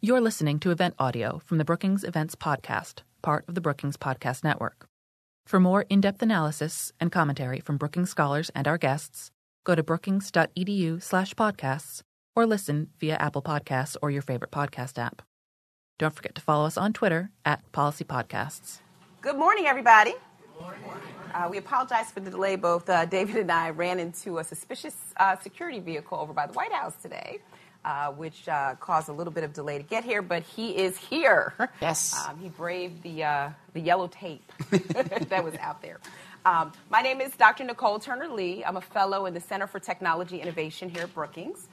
You're listening to event audio from the Brookings Events Podcast, part of the Brookings Podcast Network. For more in-depth analysis and commentary from Brookings scholars and our guests, go to brookings.edu/podcasts or listen via Apple Podcasts or your favorite podcast app. Don't forget to follow us on Twitter @PolicyPodcasts. Good morning, everybody. Good morning. We apologize for the delay. Both David and I ran into a suspicious security vehicle over by the White House today, which caused a little bit of delay to get here, but he is here. Yes. He braved the yellow tape that was out there. My name is Dr. Nicole Turner-Lee. I'm a fellow in the Center for Technology Innovation here at Brookings.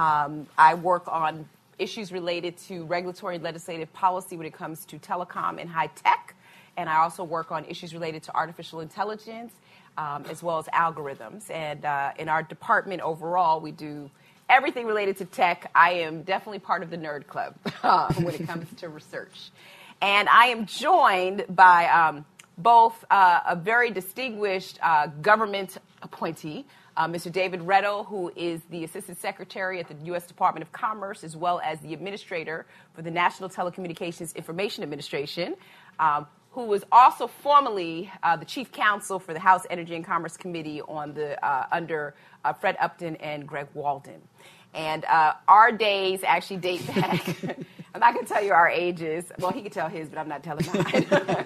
I work on issues related to regulatory and legislative policy when it comes to telecom and high tech. And I also work on issues related to artificial intelligence, as well as algorithms. And in our department overall, we do everything related to tech. I am definitely part of the nerd club when it comes to research. And I am joined by both a very distinguished government appointee, Mr. David Retto, who is the Assistant Secretary at the U.S. Department of Commerce, as well as the Administrator for the National Telecommunications Information Administration, who was also formerly the Chief Counsel for the House Energy and Commerce Committee on the under Fred Upton and Greg Walden. And our days actually date back. I'm not going to tell you our ages. Well, he can tell his, but I'm not telling mine.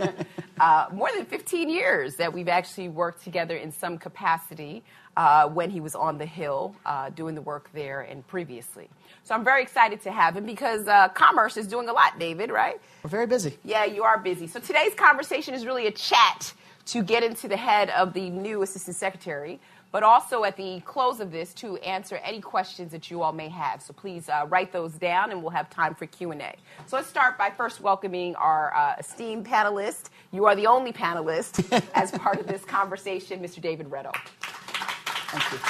More than 15 years that we've actually worked together in some capacity when he was on the Hill doing the work there and previously. So I'm very excited to have him because commerce is doing a lot, David, right? We're very busy. Yeah, you are busy. So today's conversation is really a chat to get into the head of the new Assistant Secretary, but also at the close of this to answer any questions that you all may have. So please write those down and we'll have time for Q&A. So let's start by first welcoming our esteemed panelist. You are the only panelist as part of this conversation, Mr. David Retto. Thank you.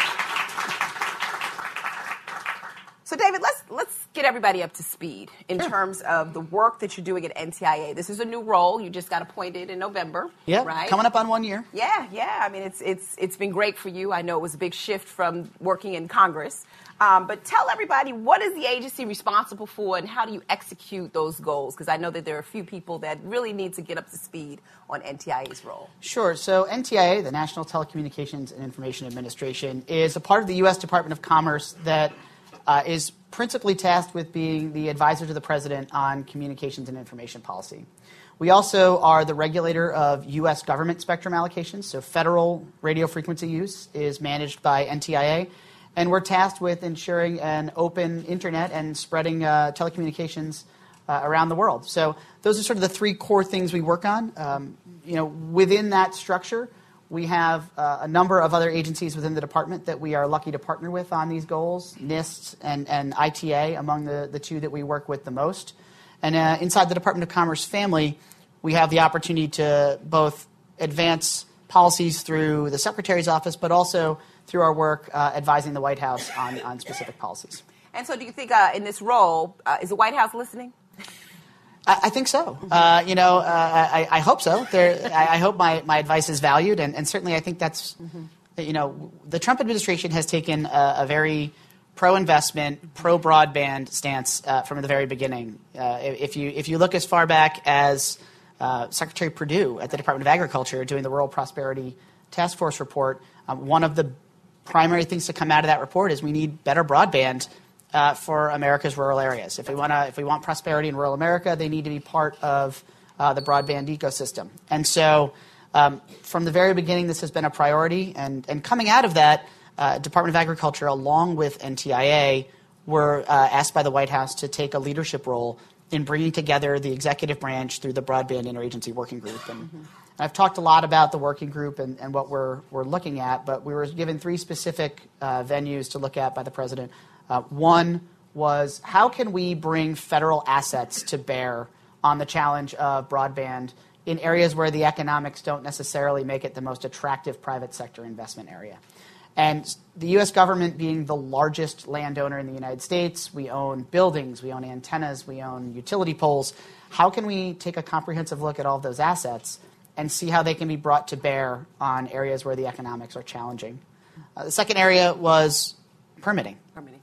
So, David, let's get everybody up to speed in terms of the work that you're doing at NTIA. This is a new role. You just got appointed in November, right? Coming up on 1 year. Yeah. I mean, it's been great for you. I know it was a big shift from working in Congress. But tell everybody, what is the agency responsible for and how do you execute those goals? Because I know that there are a few people that really need to get up to speed on NTIA's role. Sure. So NTIA, the National Telecommunications and Information Administration, is a part of the U.S. Department of Commerce that is principally tasked with being the advisor to the president on communications and information policy. We also are the regulator of U.S. government spectrum allocations, so federal radio frequency use is managed by NTIA, and we're tasked with ensuring an open internet and spreading telecommunications around the world. So those are sort of the three core things we work on. Within that structure, we have a number of other agencies within the department that we are lucky to partner with on these goals, NIST and ITA among the two that we work with the most. And inside the Department of Commerce family, we have the opportunity to both advance policies through the Secretary's office, but also through our work advising the White House on specific policies. And so do you think in this role, is the White House listening? I think so. I hope so. I hope my advice is valued, and certainly I think that's, the Trump administration has taken a very pro-investment, pro-broadband stance from the very beginning. If you look as far back as Secretary Perdue at the Department of Agriculture doing the Rural Prosperity Task Force report, one of the primary things to come out of that report is we need better broadband for America's rural areas. If we want prosperity in rural America, they need to be part of the broadband ecosystem. And so from the very beginning, this has been a priority. And coming out of that, Department of Agriculture, along with NTIA, were asked by the White House to take a leadership role in bringing together the executive branch through the Broadband Interagency Working Group. And I've talked a lot about the working group and what we're looking at, but we were given three specific venues to look at by the president. One was, how can we bring federal assets to bear on the challenge of broadband in areas where the economics don't necessarily make it the most attractive private sector investment area? And the U.S. government being the largest landowner in the United States, we own buildings, we own antennas, we own utility poles. How can we take a comprehensive look at all of those assets and see how they can be brought to bear on areas where the economics are challenging? The second area was permitting.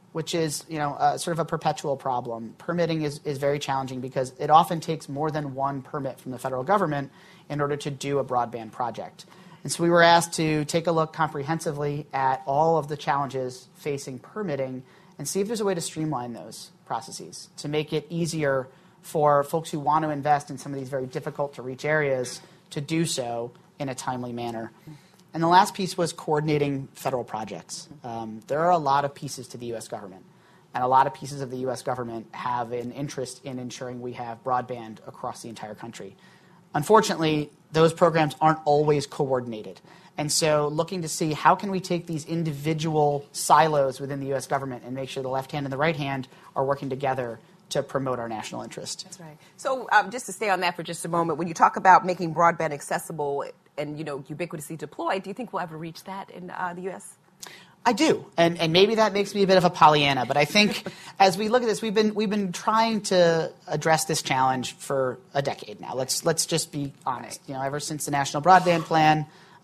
which is sort of a perpetual problem. Permitting is very challenging because it often takes more than one permit from the federal government in order to do a broadband project. And so we were asked to take a look comprehensively at all of the challenges facing permitting and see if there's a way to streamline those processes, to make it easier for folks who want to invest in some of these very difficult to reach areas to do so in a timely manner. And the last piece was coordinating federal projects. There are a lot of pieces to the U.S. government, and a lot of pieces of the U.S. government have an interest in ensuring we have broadband across the entire country. Unfortunately, those programs aren't always coordinated. And so looking to see how can we take these individual silos within the U.S. government and make sure the left hand and the right hand are working together to promote our national interest. That's right. So just to stay on that for just a moment, when you talk about making broadband accessible and ubiquitously deployed, do you think we'll ever reach that in the U.S.? I do, and maybe that makes me a bit of a Pollyanna, but I think as we look at this, we've been trying to address this challenge for a decade now. Let's just be honest. Ever since the National Broadband Plan,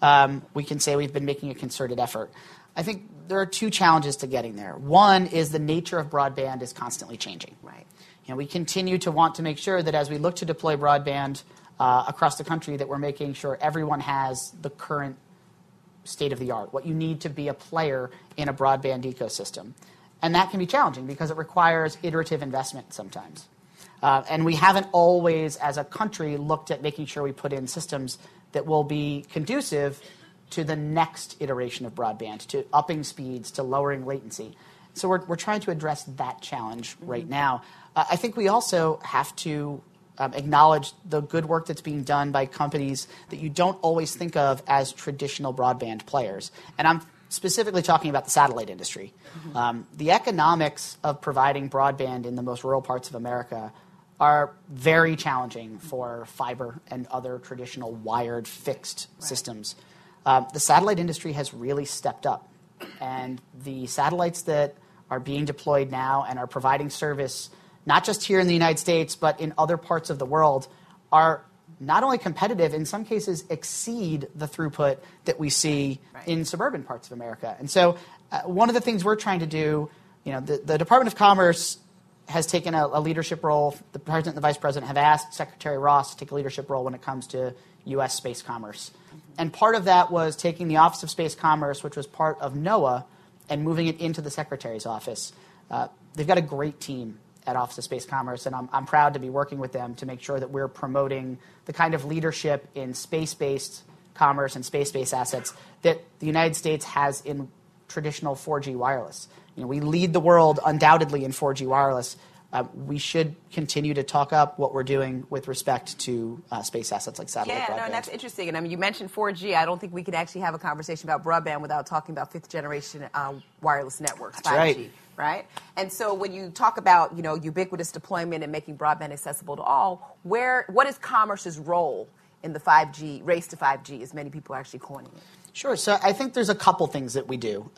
we can say we've been making a concerted effort. I think there are two challenges to getting there. One is the nature of broadband is constantly changing. Right. We continue to want to make sure that as we look to deploy broadband across the country, that we're making sure everyone has the current state of the art, what you need to be a player in a broadband ecosystem. And that can be challenging because it requires iterative investment sometimes. And we haven't always, as a country, looked at making sure we put in systems that will be conducive to the next iteration of broadband, to upping speeds, to lowering latency. So we're trying to address that challenge right now. I think we also have to acknowledge the good work that's being done by companies that you don't always think of as traditional broadband players. And I'm specifically talking about the satellite industry. The economics of providing broadband in the most rural parts of America are very challenging for fiber and other traditional wired fixed systems. The satellite industry has really stepped up. And the satellites that are being deployed now and are providing service not just here in the United States, but in other parts of the world, are not only competitive, in some cases exceed the throughput that we see in suburban parts of America. And so one of the things we're trying to do, the Department of Commerce has taken a leadership role. The President and the Vice President have asked Secretary Ross to take a leadership role when it comes to U.S. space commerce. And part of that was taking the Office of Space Commerce, which was part of NOAA, and moving it into the Secretary's office. They've got a great team at Office of Space Commerce, and I'm proud to be working with them to make sure that we're promoting the kind of leadership in space-based commerce and space-based assets that the United States has in traditional 4G wireless. We lead the world undoubtedly in 4G wireless. We should continue to talk up what we're doing with respect to space assets like satellite broadband. Yeah, that's interesting. And you mentioned 4G. I don't think we could actually have a conversation about broadband without talking about fifth-generation wireless networks, that's 5G. Right? And so when you talk about, ubiquitous deployment and making broadband accessible to all, what is commerce's role in the 5G, race to 5G, as many people are actually coining it? Sure. So I think there's a couple things that we do.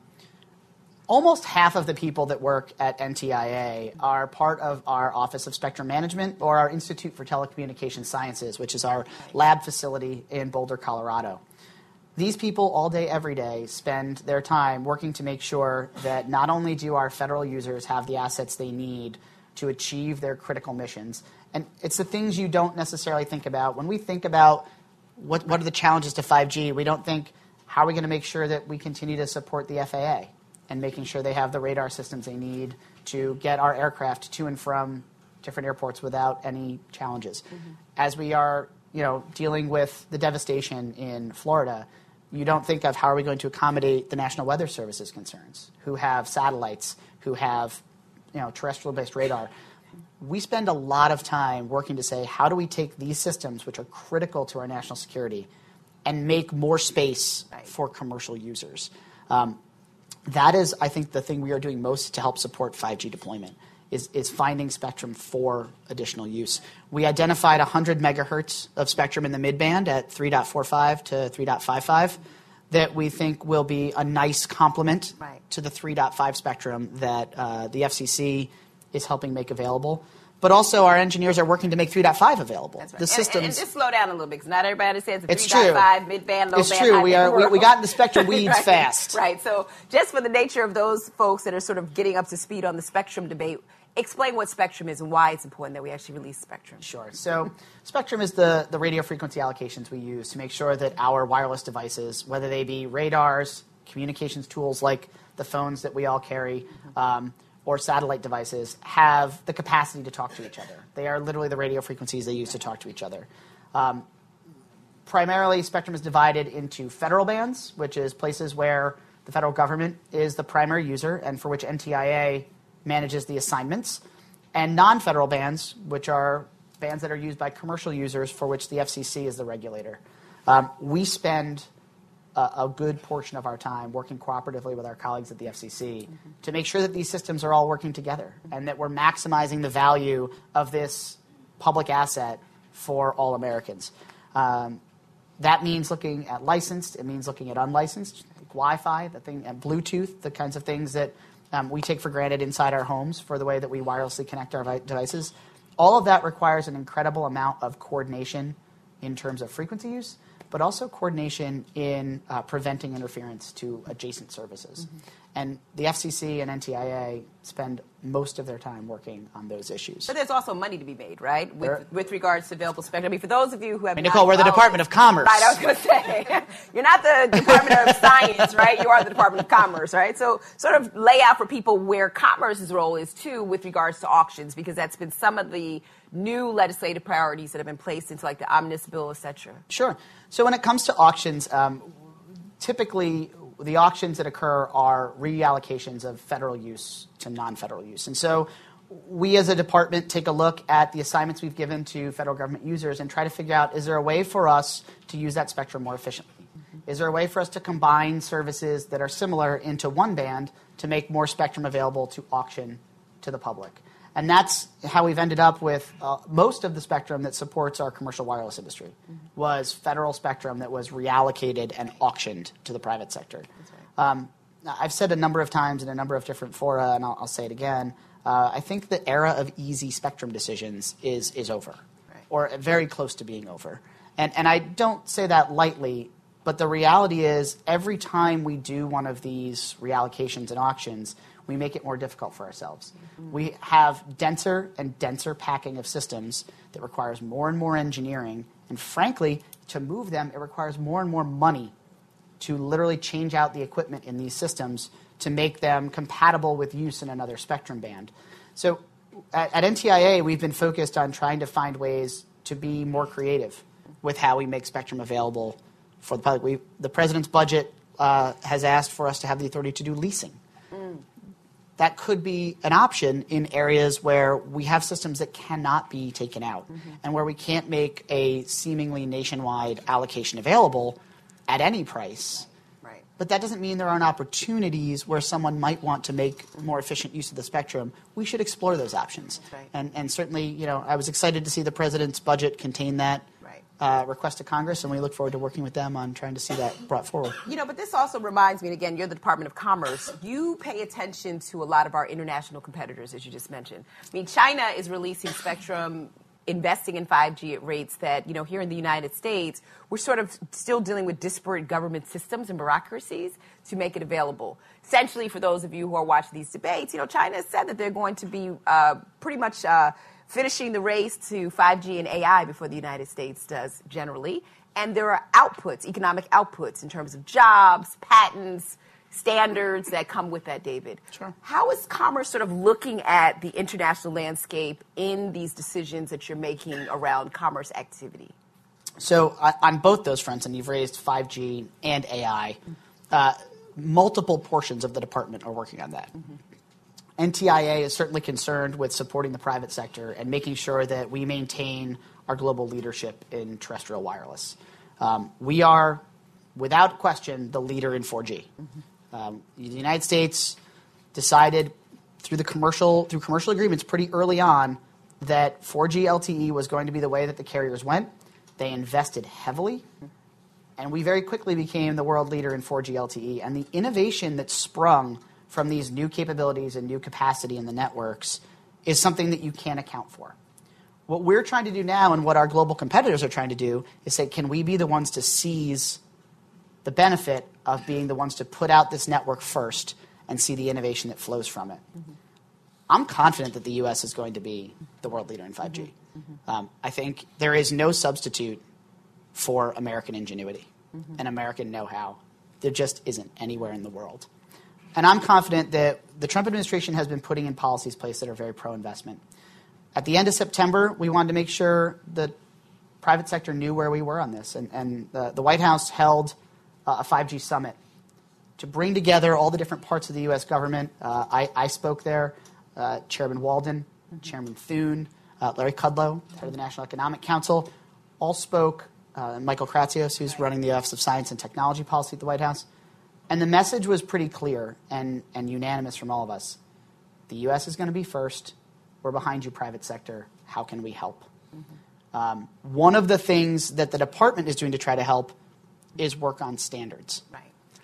Almost half of the people that work at NTIA are part of our Office of Spectrum Management or our Institute for Telecommunications Sciences, which is our lab facility in Boulder, Colorado. These people all day, every day, spend their time working to make sure that not only do our federal users have the assets they need to achieve their critical missions, and it's the things you don't necessarily think about. When we think about what are the challenges to 5G, we don't think, how are we going to make sure that we continue to support the FAA and making sure they have the radar systems they need to get our aircraft to and from different airports without any challenges. As we are dealing with the devastation in Florida, you don't think of how are we going to accommodate the National Weather Service's concerns, who have satellites, who have terrestrial-based radar. We spend a lot of time working to say, how do we take these systems, which are critical to our national security, and make more space for commercial users? That is, I think, the thing we are doing most to help support 5G deployment, is finding spectrum for additional use. We identified 100 megahertz of spectrum in the midband at 3.45 to 3.55 that we think will be a nice complement to the 3.5 spectrum that the FCC is helping make available. But also our engineers are working to make 3.5 available. That's right. The systems. And just slow down a little bit, because not everybody says it's 3.5, mid-band, low-band. It's true. We got in the spectrum weeds right. fast. Right. So just for the nature of those folks that are sort of getting up to speed on the spectrum debate, explain what spectrum is and why it's important that we actually release spectrum. Sure. So spectrum is the radio frequency allocations we use to make sure that our wireless devices, whether they be radars, communications tools like the phones that we all carry, or satellite devices, have the capacity to talk to each other. They are literally the radio frequencies they use to talk to each other. Primarily, spectrum is divided into federal bands, which is places where the federal government is the primary user and for which NTIA manages the assignments, and non-federal bands, which are bands that are used by commercial users for which the FCC is the regulator. We spend a good portion of our time working cooperatively with our colleagues at the FCC to make sure that these systems are all working together and that we're maximizing the value of this public asset for all Americans. That means looking at licensed. It means looking at unlicensed, like Wi-Fi, and Bluetooth, the kinds of things that we take for granted inside our homes for the way that we wirelessly connect our devices. All of that requires an incredible amount of coordination in terms of frequency use, but also coordination in preventing interference to adjacent services. And the FCC and NTIA spend most of their time working on those issues. But there's also money to be made, right, with regards to available spectrum. I mean, for those of you who have Nicole, we're the Department of Commerce. Right, I was going to say. You're not the Department of Science, right? You are the Department of Commerce, right? So sort of lay out for people where commerce's role is, too, with regards to auctions, because that's been some of the new legislative priorities that have been placed into, like, the Omnibus Bill, et cetera. Sure. So when it comes to auctions, typically the auctions that occur are reallocations of federal use to non-federal use. And so we as a department take a look at the assignments we've given to federal government users and try to figure out, is there a way for us to use that spectrum more efficiently? Is there a way for us to combine services that are similar into one band to make more spectrum available to auction to the public? And that's how we've ended up with most of the spectrum that supports our commercial wireless industry was federal spectrum that was reallocated and auctioned to the private sector. That's right. I've said a number of times in a number of different fora, and I'll say it again, I think the era of easy spectrum decisions is over, or very close to being over. And I don't say that lightly, but the reality is every time we do one of these reallocations and auctions, we make it more difficult for ourselves. We have denser and denser packing of systems that requires more and more engineering. And frankly, to move them, it requires more and more money to literally change out the equipment in these systems to make them compatible with use in another spectrum band. So at NTIA, we've been focused on trying to find ways to be more creative with how we make spectrum available for the public. The president's budget has asked for us to have the authority to do leasing. That could be an option in areas where we have systems that cannot be taken out and where we can't make a seemingly nationwide allocation available at any price. Right. But that doesn't mean there aren't opportunities where someone might want to make more efficient use of the spectrum. We should explore those options. Right. And certainly, I was excited to see the president's budget contain that request to Congress, and we look forward to working with them on trying to see that brought forward. But this also reminds me, and again, you're the Department of Commerce. You pay attention to a lot of our international competitors, as you just mentioned. I mean, China is releasing spectrum, investing in 5G at rates that, here in the United States, we're sort of still dealing with disparate government systems and bureaucracies to make it available. Essentially, for those of you who are watching these debates, China has said that they're going to be pretty much finishing the race to 5G and AI before the United States does generally. And there are outputs, economic outputs in terms of jobs, patents, standards that come with that, David. Sure. How is commerce sort of looking at the international landscape in these decisions that you're making around commerce activity? So on both those fronts, and you've raised 5G and AI, multiple portions of the department are working on that. NTIA is certainly concerned with supporting the private sector and making sure that we maintain our global leadership in terrestrial wireless. We are, without question, the leader in 4G. The United States decided through commercial agreements pretty early on that 4G LTE was going to be the way that the carriers went. They invested heavily, and we very quickly became the world leader in 4G LTE. And the innovation that sprung from these new capabilities and new capacity in the networks is something that you can't account for. What we're trying to do now and what our global competitors are trying to do is say, can we be the ones to seize the benefit of being the ones to put out this network first and see the innovation that flows from it? Mm-hmm. I'm confident that the U.S. is going to be the world leader in 5G. Mm-hmm. I think there is no substitute for American ingenuity and American know-how. There just isn't anywhere in the world. And I'm confident that the Trump administration has been putting in policies in place that are very pro-investment. At the end of September, we wanted to make sure the private sector knew where we were on this. And the White House held a 5G summit to bring together all the different parts of the U.S. government. I spoke there. Chairman Walden, Chairman Thune, Larry Kudlow, head of the National Economic Council, all spoke. Michael Kratsios, who's running the Office of Science and Technology Policy at the White House. And the message was pretty clear and unanimous from all of us. The U.S. is going to be first. We're behind you, private sector. How can we help? Mm-hmm. One of the things that the department is doing to try to help is work on standards. Right.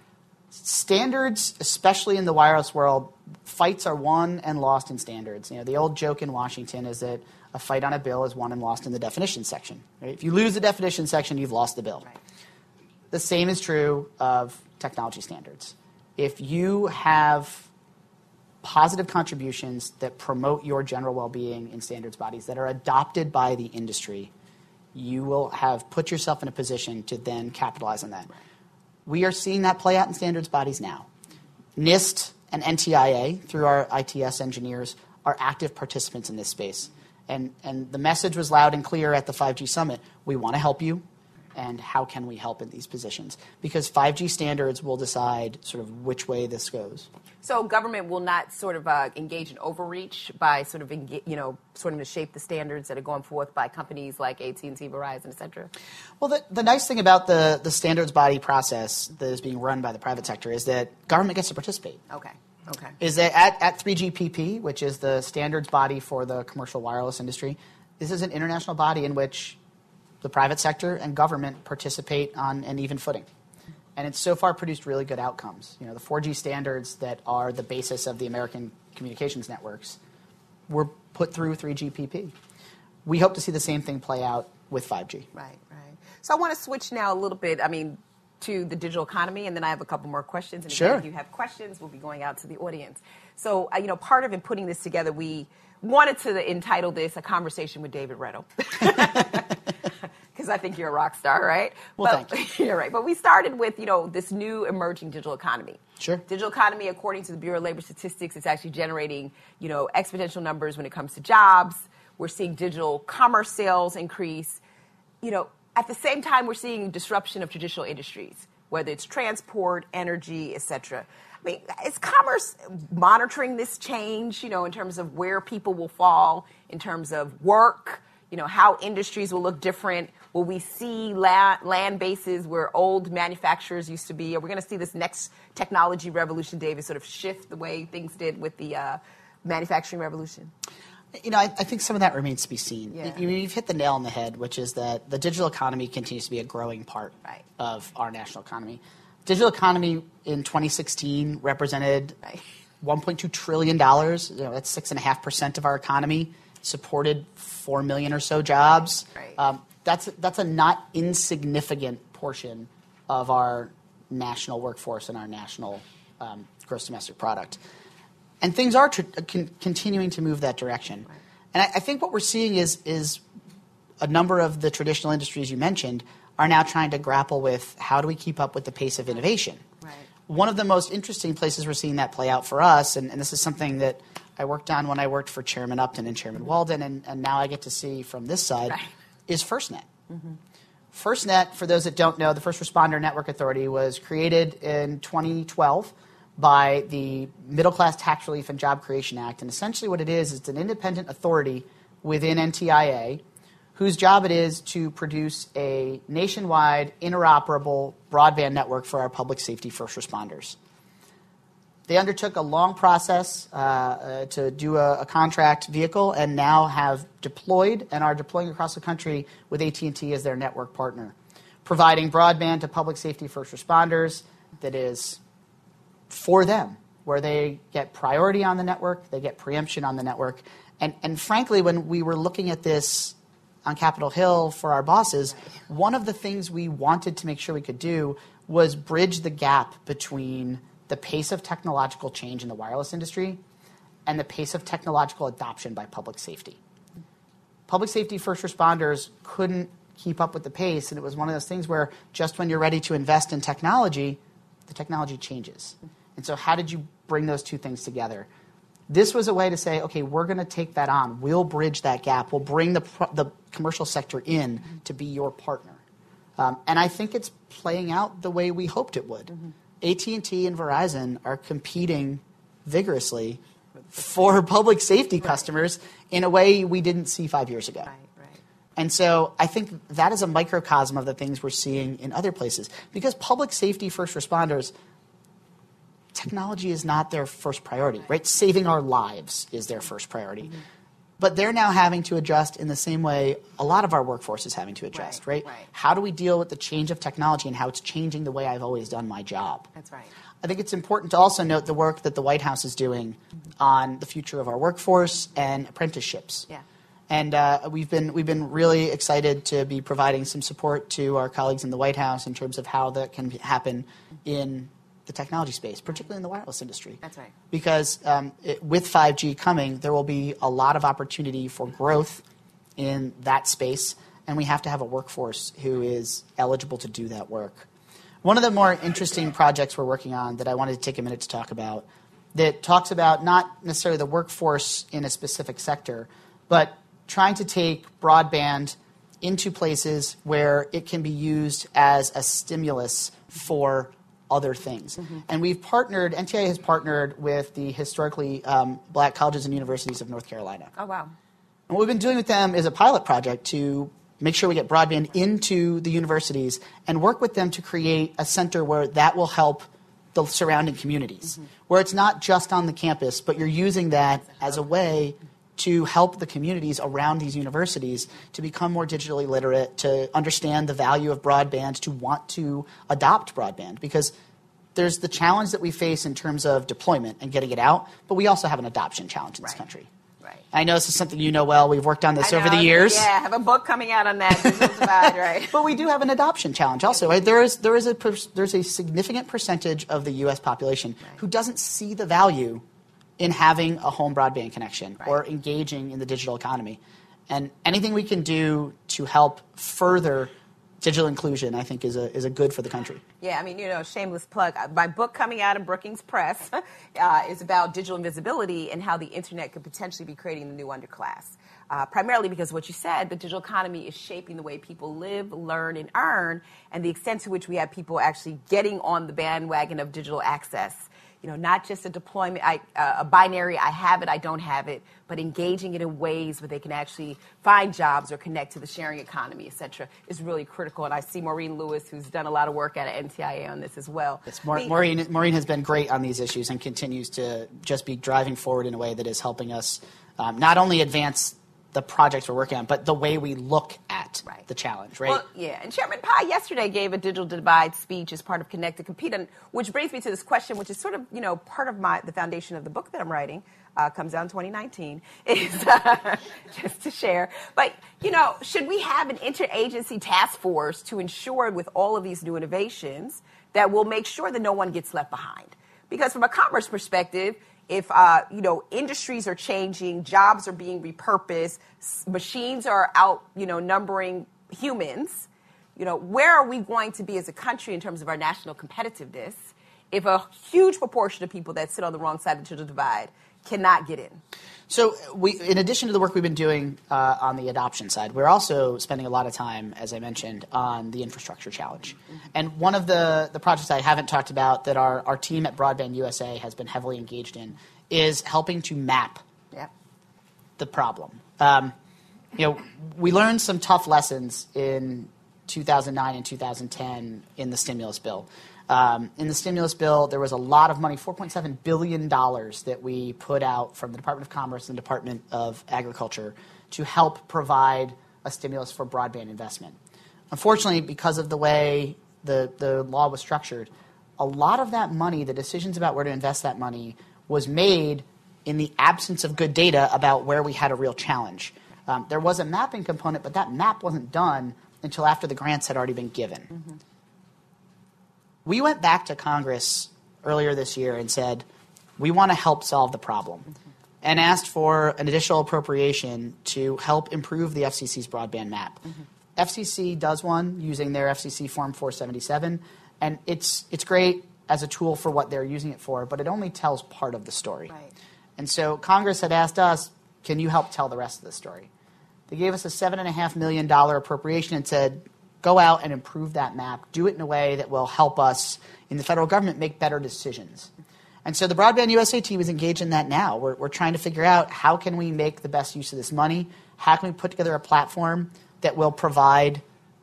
Standards, especially in the wireless world, fights are won and lost in standards. You know, the old joke in Washington is that a fight on a bill is won and lost in the definition section. Right? If you lose the definition section, you've lost the bill. Right. The same is true of technology standards. If you have positive contributions that promote your general well-being in standards bodies that are adopted by the industry, you will have put yourself in a position to then capitalize on that. Right. We are seeing that play out in standards bodies now. NIST and NTIA, through our ITS engineers, are active participants in this space. And the message was loud and clear at the 5G Summit. We want to help you, and how can we help in these positions? Because 5G standards will decide sort of which way this goes. So government will not sort of engage in overreach by sort of, sort of to shape the standards that are going forth by companies like AT&T, Verizon, et cetera? Well, the nice thing about the standards body process that is being run by the private sector is that government gets to participate. Okay. Is that at 3GPP, which is the standards body for the commercial wireless industry, this is an international body in which the private sector and government participate on an even footing. And it's so far produced really good outcomes. You know, the 4G standards that are the basis of the American communications networks were put through 3GPP. We hope to see the same thing play out with 5G. Right. So I want to switch now a little bit, to the digital economy, and then I have a couple more questions. And sure. If you have questions, we'll be going out to the audience. So, part of in putting this together, we wanted to entitle this A Conversation with David Retto. Because I think you're a rock star, right? Well, thank you. You're right. But we started with, this new emerging digital economy. Sure. Digital economy, according to the Bureau of Labor Statistics, is actually generating, exponential numbers when it comes to jobs. We're seeing digital commerce sales increase. At the same time, we're seeing disruption of traditional industries, whether it's transport, energy, et cetera. Is commerce monitoring this change, in terms of where people will fall, in terms of work, how industries will look different? Will we see land bases where old manufacturers used to be? Are we going to see this next technology revolution, David, sort of shift the way things did with the manufacturing revolution? I think some of that remains to be seen. Yeah. You've hit the nail on the head, which is that the digital economy continues to be a growing part of our national economy. Digital economy in 2016 represented $1.2 trillion. That's 6.5% of our economy, supported 4 million or so jobs. Right. That's a not insignificant portion of our national workforce and our national gross domestic product. And things are continuing to move that direction. Right. And I think what we're seeing is a number of the traditional industries you mentioned are now trying to grapple with how do we keep up with the pace of innovation. Right. One of the most interesting places we're seeing that play out for us, and this is something that I worked on when I worked for Chairman Upton and Chairman Walden, and now I get to see from this side, is FirstNet. Mm-hmm. FirstNet, for those that don't know, the First Responder Network Authority was created in 2012 by the Middle Class Tax Relief and Job Creation Act. And essentially what it is, it's an independent authority within NTIA whose job it is to produce a nationwide, interoperable broadband network for our public safety first responders. They undertook a long process to do a contract vehicle and now have deployed and are deploying across the country with AT&T as their network partner, providing broadband to public safety first responders that is for them, where they get priority on the network, they get preemption on the network, And frankly, when we were looking at this on Capitol Hill for our bosses, one of the things we wanted to make sure we could do was bridge the gap between the pace of technological change in the wireless industry and the pace of technological adoption by public safety. Public safety first responders couldn't keep up with the pace, and it was one of those things where just when you're ready to invest in technology, the technology changes. And so how did you bring those two things together? This was a way to say, okay, we're going to take that on. We'll bridge that gap. We'll bring the commercial sector in to be your partner. And I think it's playing out the way we hoped it would. AT&T and Verizon are competing vigorously for public safety customers in a way we didn't see 5 years ago. Right. And so I think that is a microcosm of the things we're seeing in other places. Because public safety first responders, technology is not their first priority, right? Saving our lives is their first priority. But they're now having to adjust in the same way a lot of our workforce is having to adjust, right? How do we deal with the change of technology and how it's changing the way I've always done my job? That's right. I think it's important to also note the work that the White House is doing on the future of our workforce and apprenticeships. Yeah. And we've been really excited to be providing some support to our colleagues in the White House in terms of how that can happen in the technology space, particularly in the wireless industry. That's right. Because with 5G coming, there will be a lot of opportunity for growth in that space, and we have to have a workforce who is eligible to do that work. One of the more interesting projects we're working on that I wanted to take a minute to talk about that talks about not necessarily the workforce in a specific sector, but trying to take broadband into places where it can be used as a stimulus for other things. And we've partnered, NTIA has partnered with the historically black colleges and universities of North Carolina. Oh, wow. And what we've been doing with them is a pilot project to make sure we get broadband into the universities and work with them to create a center where that will help the surrounding communities, where it's not just on the campus, but you're using that as a way to help the communities around these universities to become more digitally literate, to understand the value of broadband, to want to adopt broadband. Because there's the challenge that we face in terms of deployment and getting it out, but we also have an adoption challenge in this country. Right. I know this is something you know well. We've worked on this over the years. Yeah, I have a book coming out on that. Digital Divide, right. But we do have an adoption challenge also. Right? There's a significant percentage of the U.S. population who doesn't see the value in having a home broadband connection or engaging in the digital economy. And anything we can do to help further digital inclusion, I think, is a good for the country. Yeah, I mean, shameless plug. My book coming out in Brookings Press is about digital invisibility and how the internet could potentially be creating the new underclass. Primarily because what you said, the digital economy is shaping the way people live, learn, and earn, and the extent to which we have people actually getting on the bandwagon of digital access. Not just a deployment, a binary, I have it, I don't have it, but engaging it in ways where they can actually find jobs or connect to the sharing economy, et cetera, is really critical. And I see Maureen Lewis, who's done a lot of work at NTIA on this as well. Yes, Maureen has been great on these issues and continues to just be driving forward in a way that is helping us not only advance the projects we're working on, but the way we look at the challenge, right? Well, yeah, and Chairman Pai yesterday gave a digital divide speech as part of Connect to Compete, and which brings me to this question, which is sort of, part of the foundation of the book that I'm writing, comes out in 2019, is just to share. But, should we have an interagency task force to ensure with all of these new innovations that will make sure that no one gets left behind? Because from a commerce perspective, if, industries are changing, jobs are being repurposed, machines are numbering humans, where are we going to be as a country in terms of our national competitiveness if a huge proportion of people that sit on the wrong side of the digital divide cannot get in? So in addition to the work we've been doing on the adoption side, we're also spending a lot of time, as I mentioned, on the infrastructure challenge. And one of the projects I haven't talked about that our team at Broadband USA has been heavily engaged in is helping to map the problem. We learned some tough lessons in 2009 and 2010 in the stimulus bill. In the stimulus bill, there was a lot of money, $4.7 billion that we put out from the Department of Commerce and the Department of Agriculture to help provide a stimulus for broadband investment. Unfortunately, because of the way the law was structured, a lot of that money, the decisions about where to invest that money, was made in the absence of good data about where we had a real challenge. There was a mapping component, but that map wasn't done until after the grants had already been given. Mm-hmm. We went back to Congress earlier this year and said, we want to help solve the problem, and asked for an additional appropriation to help improve the FCC's broadband map. FCC does one using their FCC Form 477, and it's great as a tool for what they're using it for, but it only tells part of the story. Right. And so Congress had asked us, can you help tell the rest of the story? They gave us a $7.5 million appropriation and said, go out and improve that map. Do it in a way that will help us in the federal government make better decisions. And so the Broadband USA team is engaged in that now. We're trying to figure out how can we make the best use of this money? How can we put together a platform that will provide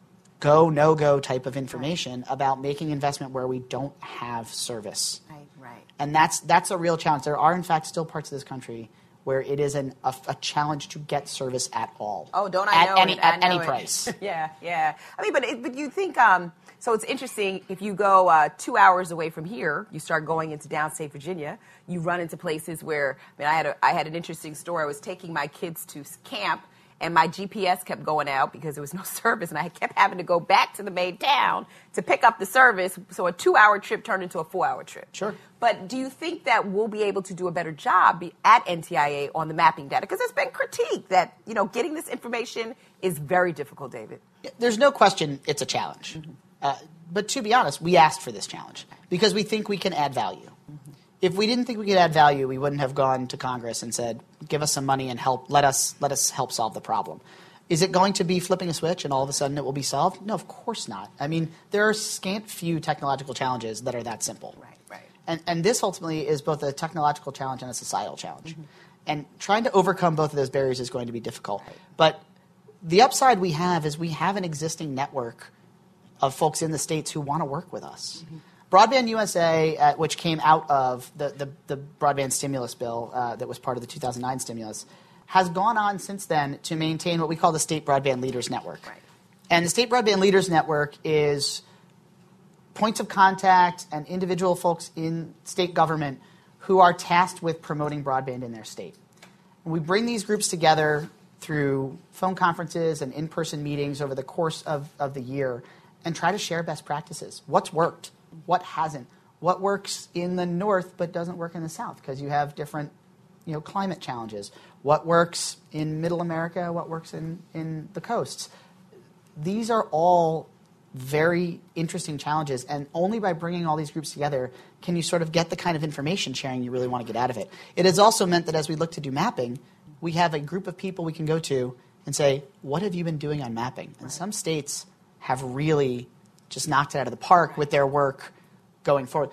go, no-go type of information about making investment where we don't have service. Right. And that's a real challenge. There are, in fact, still parts of this country where it is a challenge to get service at all. Oh, don't I know it? At any price. Yeah. I mean, but you think, so it's interesting, if you go 2 hours away from here, you start going into downstate Virginia, you run into places where, I had an interesting story. I was taking my kids to camp, and my GPS kept going out because there was no service, and I kept having to go back to the main town to pick up the service. So a 2-hour trip turned into a 4-hour trip. Sure. But do you think that we'll be able to do a better job at NTIA on the mapping data? Because there's been critique that, getting this information is very difficult, David. There's no question it's a challenge. But to be honest, we asked for this challenge because we think we can add value. If we didn't think we could add value, we wouldn't have gone to Congress and said, give us some money and help. Let us help solve the problem. Is it going to be flipping a switch and all of a sudden it will be solved? No, of course not. I mean, there are scant few technological challenges that are that simple. Right. And this ultimately is both a technological challenge and a societal challenge. And trying to overcome both of those barriers is going to be difficult. But the upside we have is we have an existing network of folks in the states who want to work with us. Broadband USA, which came out of the broadband stimulus bill that was part of the 2009 stimulus, has gone on since then to maintain what we call the State Broadband Leaders Network. Right. And the State Broadband Leaders Network is points of contact and individual folks in state government who are tasked with promoting broadband in their state. And we bring these groups together through phone conferences and in-person meetings over the course of the year and try to share best practices. What's worked? What hasn't? What works in the north but doesn't work in the south because you have different climate challenges? What works in middle America? What works in the coasts? These are all very interesting challenges, and only by bringing all these groups together can you sort of get the kind of information sharing you really want to get out of it. It has also meant that as we look to do mapping, we have a group of people we can go to and say, what have you been doing on mapping? And some states have really just knocked it out of the park with their work going forward.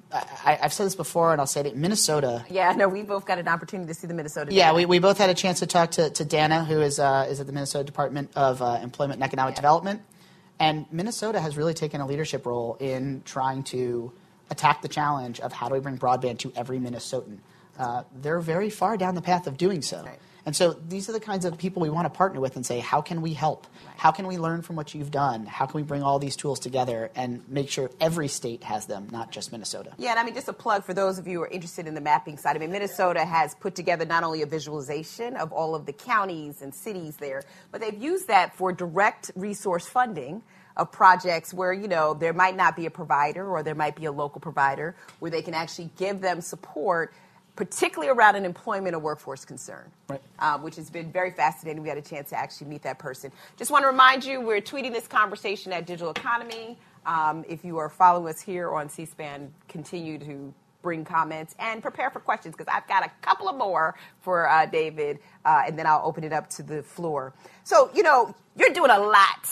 I've said this before, and I'll say it. Minnesota. Yeah, no, we both got an opportunity to see the Minnesota data. Yeah, we both had a chance to talk to Dana, who is at the Minnesota Department of Employment and Economic Development. And Minnesota has really taken a leadership role in trying to attack the challenge of how do we bring broadband to every Minnesotan. They're very far down the path of doing so. Right. And so these are the kinds of people we want to partner with and say, how can we help? Right. How can we learn from what you've done? How can we bring all these tools together and make sure every state has them, not just Minnesota? Yeah, and just a plug for those of you who are interested in the mapping side. Minnesota has put together not only a visualization of all of the counties and cities there, but they've used that for direct resource funding of projects where, there might not be a provider or there might be a local provider where they can actually give them support, particularly around an employment or workforce concern, right. Which has been very fascinating. We had a chance to actually meet that person. Just want to remind you, we're tweeting this conversation at Digital Economy. If you are following us here on C-SPAN, continue to bring comments and prepare for questions because I've got a couple of more for David, and then I'll open it up to the floor. So, you're doing a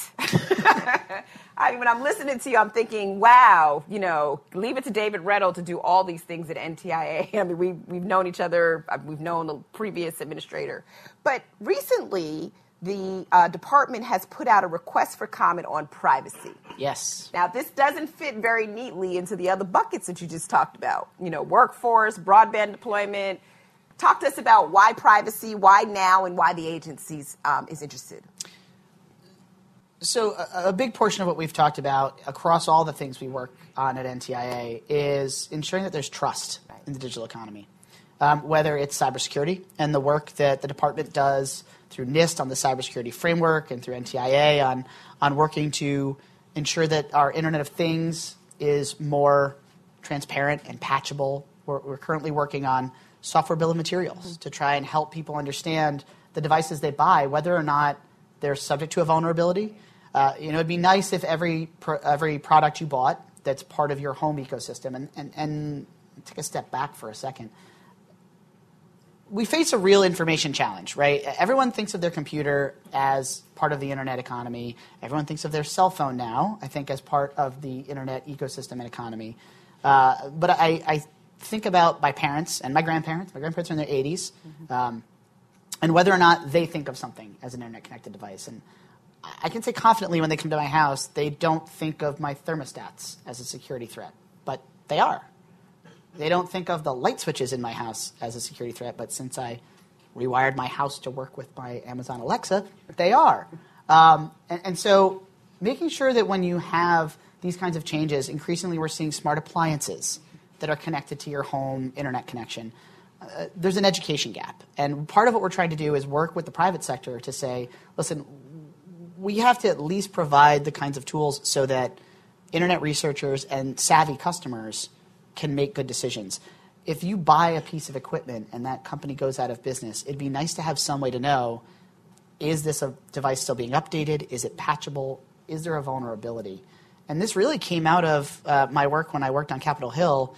lot. When I'm listening to you, I'm thinking, wow, leave it to David Rettel to do all these things at NTIA. We've known each other. We've known the previous administrator. But recently, the department has put out a request for comment on privacy. Yes. Now, this doesn't fit very neatly into the other buckets that you just talked about. Workforce, broadband deployment. Talk to us about why privacy, why now, and why the agency is interested. So a big portion of what we've talked about across all the things we work on at NTIA is ensuring that there's trust in the digital economy. whether it's cybersecurity and the work that the department does through NIST on the cybersecurity framework and through NTIA on working to ensure that our Internet of Things is more transparent and patchable. We're currently working on software bill of materials to try and help people understand the devices they buy, whether or not they're subject to a vulnerability. It'd be nice if every product you bought that's part of your home ecosystem, and take a step back for a second. We face a real information challenge, right? Everyone thinks of their computer as part of the internet economy. Everyone thinks of their cell phone now, I think, as part of the internet ecosystem and economy. But I think about my parents and my grandparents. My grandparents are in their 80s, and whether or not they think of something as an internet-connected device. And I can say confidently when they come to my house, they don't think of my thermostats as a security threat, but they are. They don't think of the light switches in my house as a security threat, but since I rewired my house to work with my Amazon Alexa, they are. And so making sure that when you have these kinds of changes, increasingly we're seeing smart appliances that are connected to your home internet connection. There's an education gap. And part of what we're trying to do is work with the private sector to say, listen, we have to at least provide the kinds of tools so that internet researchers and savvy customers can make good decisions. If you buy a piece of equipment and that company goes out of business, it'd be nice to have some way to know, is this a device still being updated? Is it patchable? Is there a vulnerability? And this really came out of my work when I worked on Capitol Hill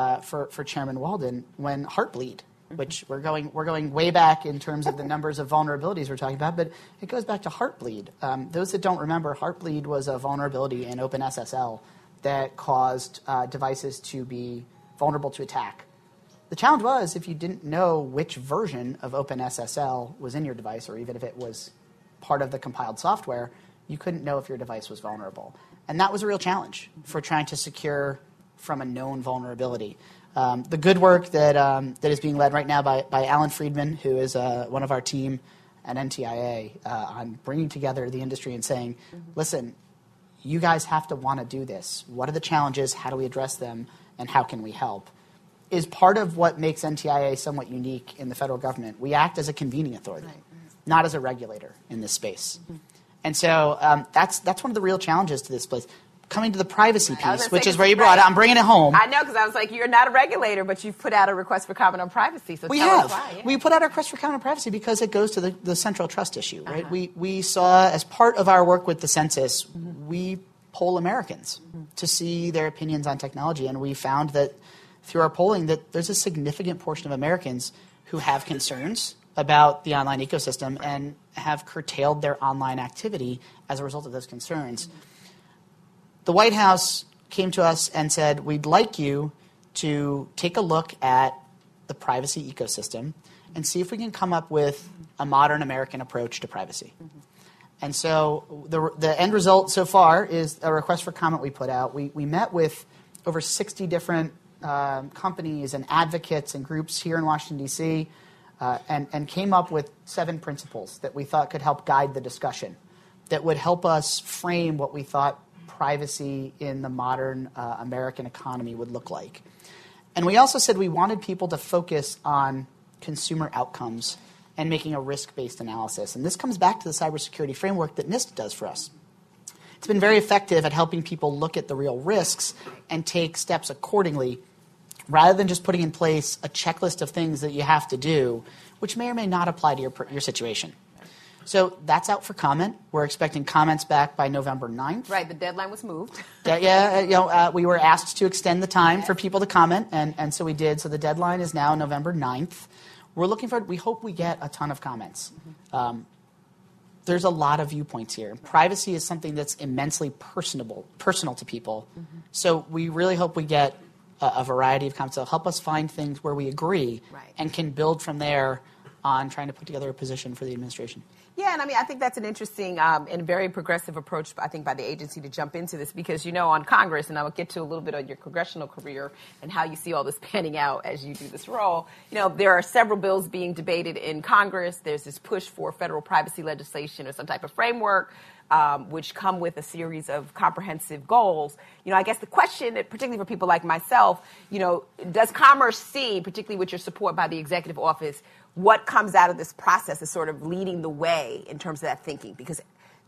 for Chairman Walden when Heartbleed, which we're going way back in terms of the numbers of vulnerabilities we're talking about, but it goes back to Heartbleed. Those that don't remember, Heartbleed was a vulnerability in OpenSSL that caused devices to be vulnerable to attack. The challenge was if you didn't know which version of OpenSSL was in your device, or even if it was part of the compiled software, you couldn't know if your device was vulnerable. And that was a real challenge for trying to secure from a known vulnerability. The good work that is being led right now by Alan Friedman, who is one of our team at NTIA, on bringing together the industry and saying, listen, you guys have to want to do this. What are the challenges? How do we address them? And how can we help? Is part of what makes NTIA somewhat unique in the federal government. We act as a convening authority, not as a regulator in this space. And so that's one of the real challenges to this place. Coming to the privacy piece, which is where you brought it. I'm bringing it home. I know, because I was like, you're not a regulator, but you've put out a request for comment on privacy. So we tell have. us why. Yeah. We put out a request for comment on privacy because it goes to the central trust issue, right? We saw, as part of our work with the census, we poll Americans to see their opinions on technology, and we found that through our polling that there's a significant portion of Americans who have concerns about the online ecosystem and have curtailed their online activity as a result of those concerns. The White House came to us and said, we'd like you to take a look at the privacy ecosystem and see if we can come up with a modern American approach to privacy. And so the end result so far is a request for comment we put out. We met with over 60 different companies and advocates and groups here in Washington, D.C., and came up with 7 principles that we thought could help guide the discussion, that would help us frame what we thought privacy in the modern American economy would look like. And we also said we wanted people to focus on consumer outcomes and making a risk-based analysis. And this comes back to the cybersecurity framework that NIST does for us. It's been very effective at helping people look at the real risks and take steps accordingly, rather than just putting in place a checklist of things that you have to do, which may or may not apply to your situation. So that's out for comment. We're expecting comments back by November 9th. Right, the deadline was moved. We were asked to extend the time for people to comment, and so we did. So the deadline is now November 9th. We're looking for, we hope we get a ton of comments. There's a lot of viewpoints here. Privacy is something that's immensely personal to people. So we really hope we get a variety of comments that'll help us find things where we agree and can build from there on trying to put together a position for the administration. Yeah, and I think that's an interesting and very progressive approach, I think, by the agency to jump into this because, on Congress, and I'll get to a little bit on your congressional career and how you see all this panning out as you do this role. There are several bills being debated in Congress. There's this push for federal privacy legislation or some type of framework. which come with a series of comprehensive goals. I guess the question, particularly for people like myself, does Commerce see, particularly with your support by the executive office, what comes out of this process as sort of leading the way in terms of that thinking? Because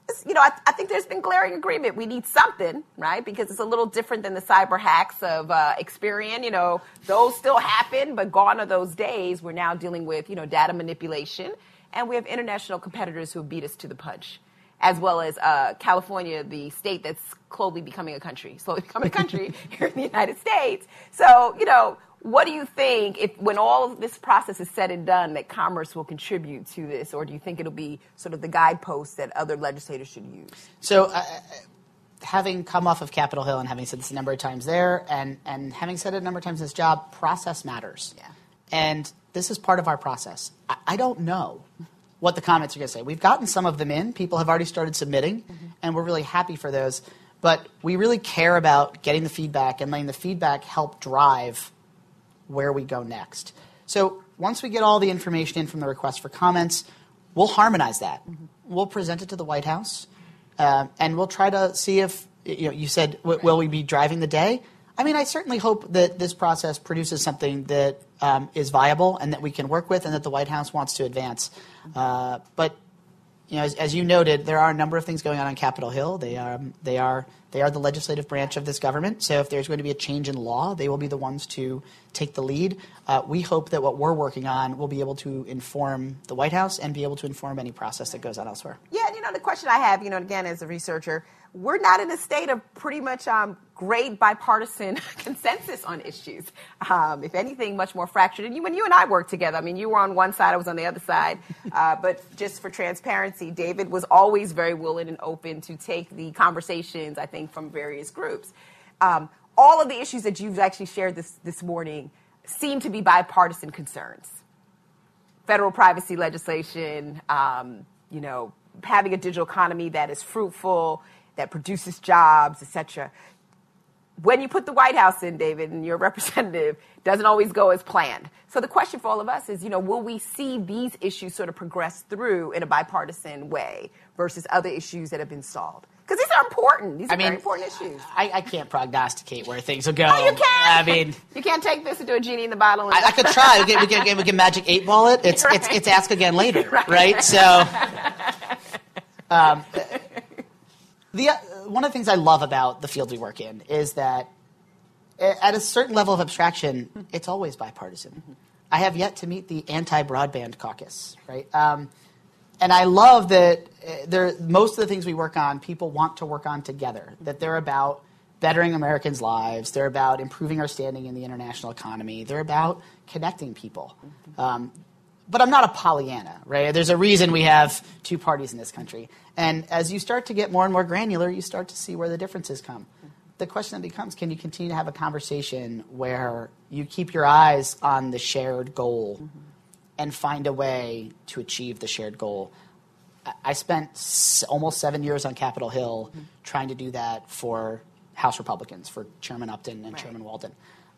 I think there's been glaring agreement. We need something, right? Because it's a little different than the cyber hacks of Experian. Those still happen, but gone are those days. We're now dealing with, data manipulation. And we have international competitors who beat us to the punch, as well as California, the state that's slowly becoming a country here in the United States. So, what do you think, when all of this process is said and done, that Commerce will contribute to this? Or do you think it'll be sort of the guideposts that other legislators should use? So having come off of Capitol Hill and having said this a number of times there and having said it a number of times in this job, process matters. Yeah. And this is part of our process. I don't know what the comments are going to say. We've gotten some of them in. People have already started submitting, and we're really happy for those. But we really care about getting the feedback and letting the feedback help drive where we go next. So once we get all the information in from the request for comments, we'll harmonize that. We'll present it to the White House, and we'll try to see if, you said, will we be driving the day? I mean, I certainly hope that this process produces something that is viable and that we can work with and that the White House wants to advance. But as you noted, there are a number of things going on Capitol Hill. They are the legislative branch of this government. So if there's going to be a change in law, they will be the ones to take the lead. We hope that what we're working on will be able to inform the White House and be able to inform any process that goes on elsewhere. Yeah, and the question I have, again, as a researcher, we're not in a state of pretty much great bipartisan consensus on issues. If anything, much more fractured. And when you and I worked together, I mean, you were on one side, I was on the other side. But just for transparency, David was always very willing and open to take the conversations, I think, from various groups. All of the issues that you've actually shared this morning seem to be bipartisan concerns. Federal privacy legislation, having a digital economy that is fruitful, that produces jobs, et cetera. When you put the White House in, David, and your representative, doesn't always go as planned. So the question for all of us is, will we see these issues sort of progress through in a bipartisan way versus other issues that have been solved? Because these are important. These are very important issues. I can't prognosticate where things will go. Oh, you can. I mean, you can't take this into a genie in the bottle. I could try. We can magic 8-ball it. It's ask again later, right? So, one of the things I love about the field we work in is that at a certain level of abstraction, it's always bipartisan. I have yet to meet the anti-broadband caucus, right? And I love that most of the things we work on, people want to work on together, that they're about bettering Americans' lives. They're about improving our standing in the international economy. They're about connecting people. But I'm not a Pollyanna, right? There's a reason we have two parties in this country. And as you start to get more and more granular, you start to see where the differences come. The question then becomes, can you continue to have a conversation where you keep your eyes on the shared goal and find a way to achieve the shared goal? I spent almost 7 years on Capitol Hill trying to do that for House Republicans, for Chairman Upton and Chairman Walton.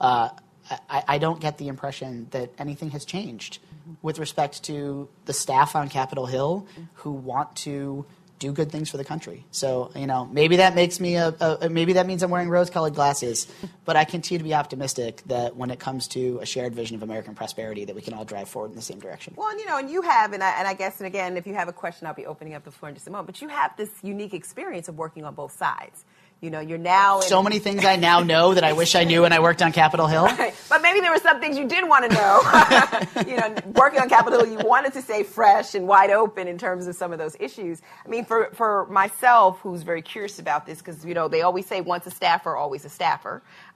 I don't get the impression that anything has changed with respect to the staff on Capitol Hill who want to do good things for the country. So, maybe that makes me maybe that means I'm wearing rose-colored glasses, but I continue to be optimistic that when it comes to a shared vision of American prosperity, that we can all drive forward in the same direction. Well, and you have, and I guess, and again, if you have a question, I'll be opening up the floor in just a moment, but you have this unique experience of working on both sides. You're now so many things I now know that I wish I knew when I worked on Capitol Hill. Right. But maybe there were some things you didn't want to know. Working on Capitol Hill, you wanted to stay fresh and wide open in terms of some of those issues. I mean, for myself, who's very curious about this, because they always say once a staffer, always a staffer.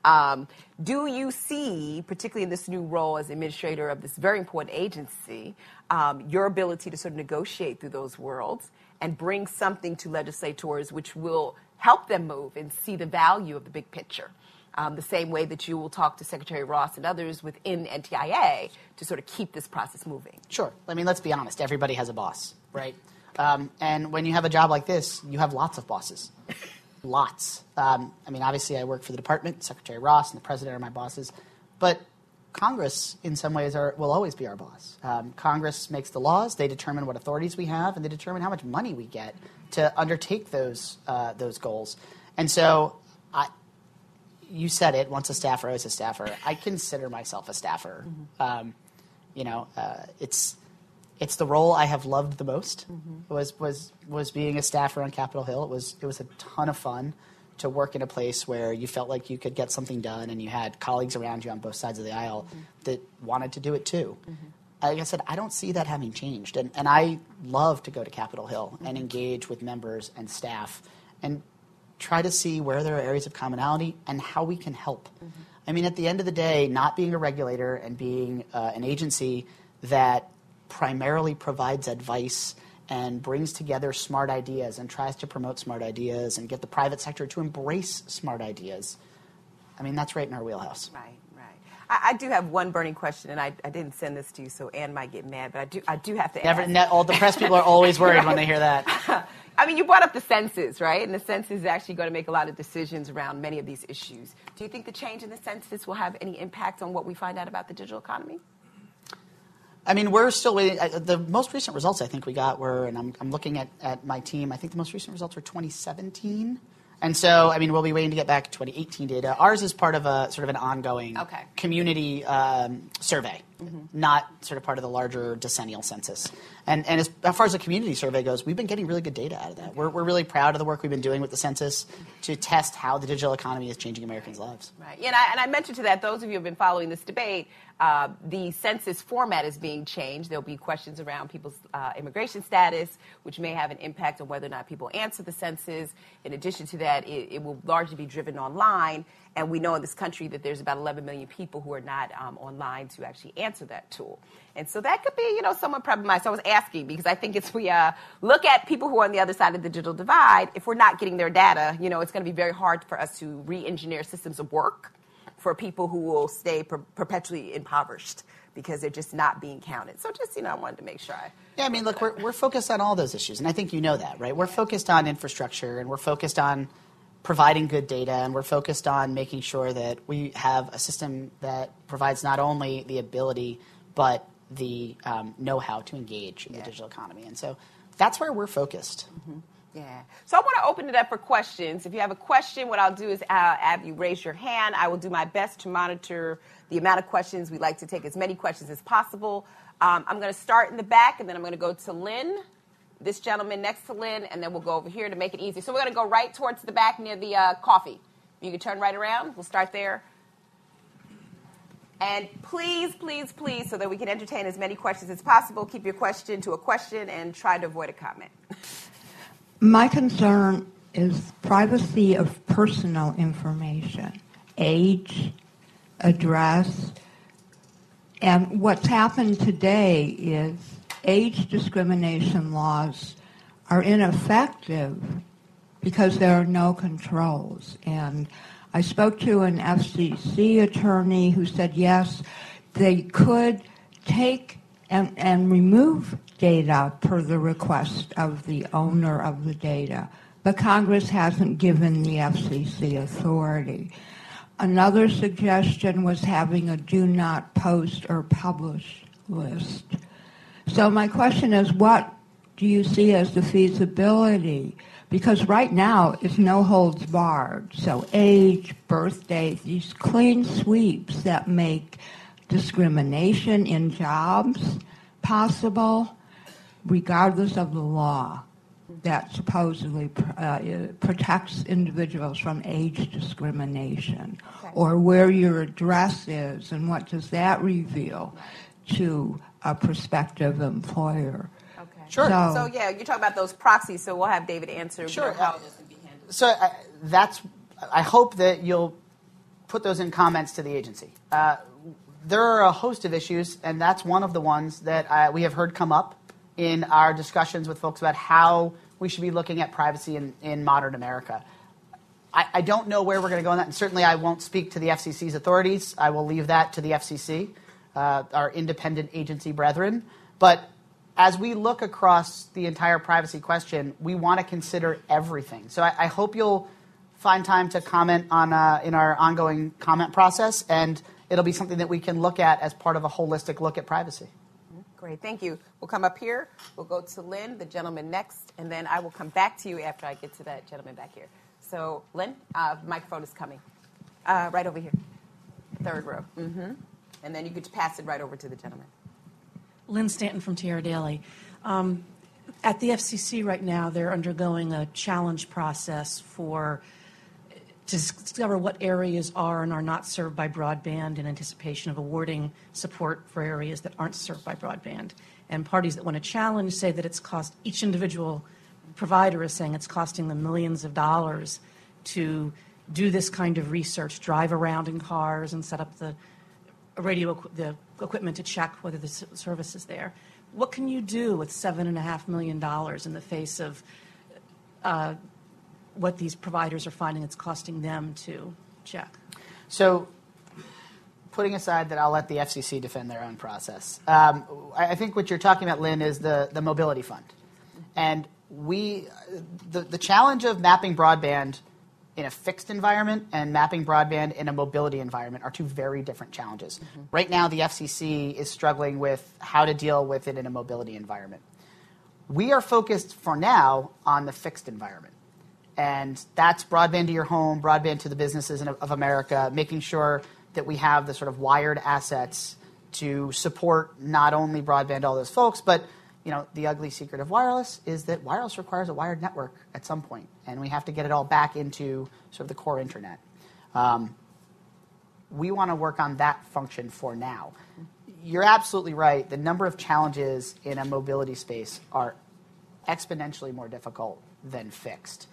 Do you see, particularly in this new role as administrator of this very important agency, your ability to sort of negotiate through those worlds and bring something to legislators which will help them move and see the value of the big picture, the same way that you will talk to Secretary Ross and others within NTIA to sort of keep this process moving? Sure. I mean, let's be honest. Everybody has a boss, right? And when you have a job like this, you have lots of bosses. Lots. Obviously, I work for the department. Secretary Ross and the president are my bosses. But Congress, in some ways, will always be our boss. Congress makes the laws. They determine what authorities we have, and they determine how much money we get to undertake those goals. And so, you said it, once a staffer, always a staffer. I consider myself a staffer. It's the role I have loved the most. Was being a staffer on Capitol Hill. It was a ton of fun to work in a place where you felt like you could get something done, and you had colleagues around you on both sides of the aisle that wanted to do it too. Like I said, I don't see that having changed, and I love to go to Capitol Hill and engage with members and staff and try to see where there are areas of commonality and how we can help. I mean, at the end of the day, not being a regulator and being an agency that primarily provides advice and brings together smart ideas and tries to promote smart ideas and get the private sector to embrace smart ideas, I mean, that's right in our wheelhouse. Right. I do have one burning question, and I didn't send this to you, so Ann might get mad, but I do have to ask. All the press people are always worried when they hear that. I mean, you brought up the census, right? And the census is actually going to make a lot of decisions around many of these issues. Do you think the change in the census will have any impact on what we find out about the digital economy? I mean, we're still waiting. The most recent results I think we got were, and I'm looking at my team, I think the most recent results were 2017. And so, I mean, we'll be waiting to get back 2018 data. Ours is part of a sort of an ongoing community survey, not sort of part of the larger decennial census. And as far as the community survey goes, we've been getting really good data out of that. We're really proud of the work we've been doing with the census to test how the digital economy is changing Americans' lives. Right. Yeah, and I mentioned to that, those of you who have been following this debate, the census format is being changed. There'll be questions around people's immigration status, which may have an impact on whether or not people answer the census. In addition to that, it will largely be driven online. And we know in this country that there's about 11 million people who are not online to actually answer that tool. And so that could be, somewhat problematic. So I was asking because I think as we look at people who are on the other side of the digital divide, if we're not getting their data, it's going to be very hard for us to re-engineer systems of work for people who will stay perpetually impoverished because they're just not being counted. So just, I wanted to make sure Yeah, I mean, look, we're focused on all those issues, and I think you know that, right? We're focused on infrastructure, and we're focused on providing good data, and we're focused on making sure that we have a system that provides not only the ability but the know-how to engage in the digital economy. And so that's where we're focused. Yeah. So I want to open it up for questions. If you have a question, what I'll do is have you raise your hand. I will do my best to monitor the amount of questions. We'd like to take as many questions as possible. I'm going to start in the back, and then I'm going to go to Lynn, this gentleman next to Lynn, and then we'll go over here to make it easy. So we're going to go right towards the back near the coffee. You can turn right around. We'll start there. And please, so that we can entertain as many questions as possible, keep your question to a question and try to avoid a comment. My concern is privacy of personal information, age, address, and what's happened today is age discrimination laws are ineffective because there are no controls. And I spoke to an FCC attorney who said, yes, they could take and remove data per the request of the owner of the data, but Congress hasn't given the FCC authority. Another suggestion was having a do not post or publish list. So my question is, what do you see as the feasibility? Because right now it's no holds barred. So age, birth date, these clean sweeps that make discrimination in jobs possible, regardless of the law that supposedly protects individuals from age discrimination, or where your address is, and what does that reveal to a prospective employer. Okay. Sure. So yeah, you're talking about those proxies, so we'll have David answer Sure. how this can be handled. So I hope that you'll put those in comments to the agency. There are a host of issues, and that's one of the ones that we have heard come up in our discussions with folks about how we should be looking at privacy in modern America. I don't know where we're going to go on that, and certainly I won't speak to the FCC's authorities. I will leave that to the FCC, our independent agency brethren. But as we look across the entire privacy question, we want to consider everything. So I hope you'll find time to comment on in our ongoing comment process. And it'll be something that we can look at as part of a holistic look at privacy. Great, thank you. We'll come up here. We'll go to Lynn, the gentleman next, and then I will come back to you after I get to that gentleman back here. So, Lynn, the microphone is coming. Right over here, third row. Mm-hmm. And then you could pass it right over to the gentleman. Lynn Stanton from Tierra Daily. At the FCC right now, they're undergoing a challenge process to discover what areas are and are not served by broadband in anticipation of awarding support for areas that aren't served by broadband. And parties that want to challenge say that it's cost, each individual provider is saying it's costing them millions of dollars to do this kind of research, drive around in cars and set up the equipment to check whether the service is there. What can you do with $7.5 million in the face of what these providers are finding it's costing them to check? So, putting aside that I'll let the FCC defend their own process, I think what you're talking about, Lynn, is the mobility fund. And the challenge of mapping broadband in a fixed environment and mapping broadband in a mobility environment are two very different challenges. Mm-hmm. Right now, the FCC is struggling with how to deal with it in a mobility environment. We are focused for now on the fixed environment. And that's broadband to your home, broadband to the businesses of America, making sure that we have the sort of wired assets to support not only broadband to all those folks, but the ugly secret of wireless is that wireless requires a wired network at some point, and we have to get it all back into sort of the core internet. We want to work on that function for now. You're absolutely right. The number of challenges in a mobility space are exponentially more difficult than fixed.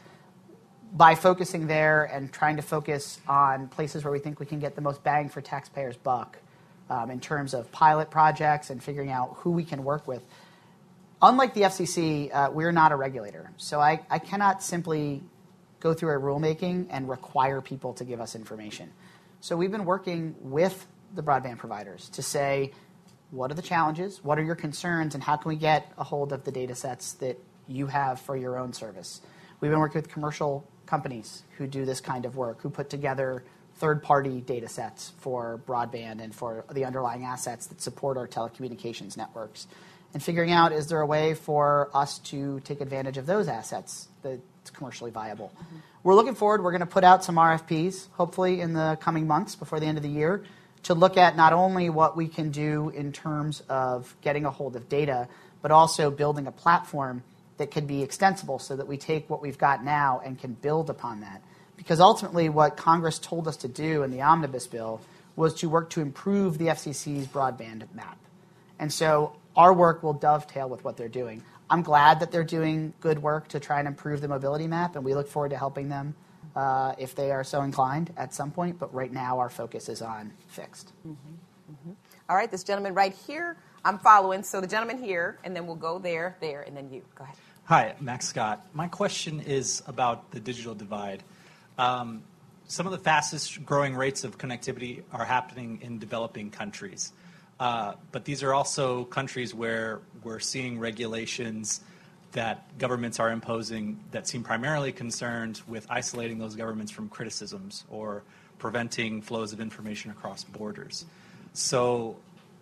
By focusing there and trying to focus on places where we think we can get the most bang for taxpayers' buck in terms of pilot projects and figuring out who we can work with. Unlike the FCC, we're not a regulator. So I cannot simply go through a rulemaking and require people to give us information. So we've been working with the broadband providers to say, what are the challenges, what are your concerns, and how can we get a hold of the data sets that you have for your own service? We've been working with commercial companies who do this kind of work, who put together third-party data sets for broadband and for the underlying assets that support our telecommunications networks. And figuring out, is there a way for us to take advantage of those assets that's commercially viable? Mm-hmm. We're looking forward. We're going to put out some RFPs, hopefully in the coming months before the end of the year, to look at not only what we can do in terms of getting a hold of data, but also building a platform that could be extensible so that we take what we've got now and can build upon that. Because ultimately what Congress told us to do in the Omnibus Bill was to work to improve the FCC's broadband map. And so our work will dovetail with what they're doing. I'm glad that they're doing good work to try and improve the mobility map, and we look forward to helping them if they are so inclined at some point. But right now our focus is on fixed. Mm-hmm. Mm-hmm. All right, this gentleman right here, I'm following. So the gentleman here, and then we'll go there, and then you. Go ahead. Hi, Max Scott. My question is about the digital divide. Some of the fastest growing rates of connectivity are happening in developing countries. But these are also countries where we're seeing regulations that governments are imposing that seem primarily concerned with isolating those governments from criticisms or preventing flows of information across borders. So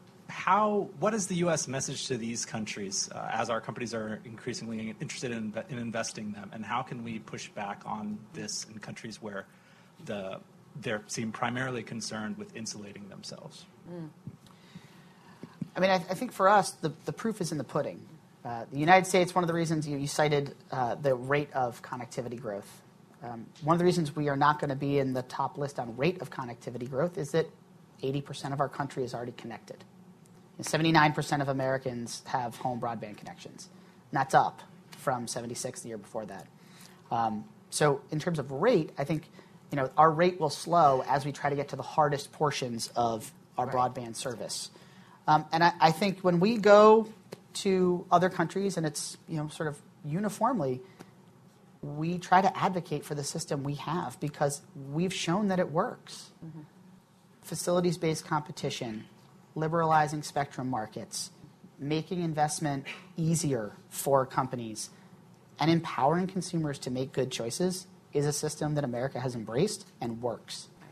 what is the U.S. message to these countries as our companies are increasingly interested in investing them? And how can we push back on this in countries where they seem primarily concerned with insulating themselves? Mm. I mean, I think for us, the proof is in the pudding. The United States, one of the reasons you cited the rate of connectivity growth. One of the reasons we are not going to be in the top list on rate of connectivity growth is that 80% of our country is already connected. 79% of Americans have home broadband connections. And that's up from 76 the year before that. So in terms of rate, I think our rate will slow as we try to get to the hardest portions of our broadband service. And I think when we go to other countries, and it's sort of uniformly, we try to advocate for the system we have because we've shown that it works. Mm-hmm. Facilities-based competition, liberalizing spectrum markets, making investment easier for companies, and empowering consumers to make good choices is a system that America has embraced and works.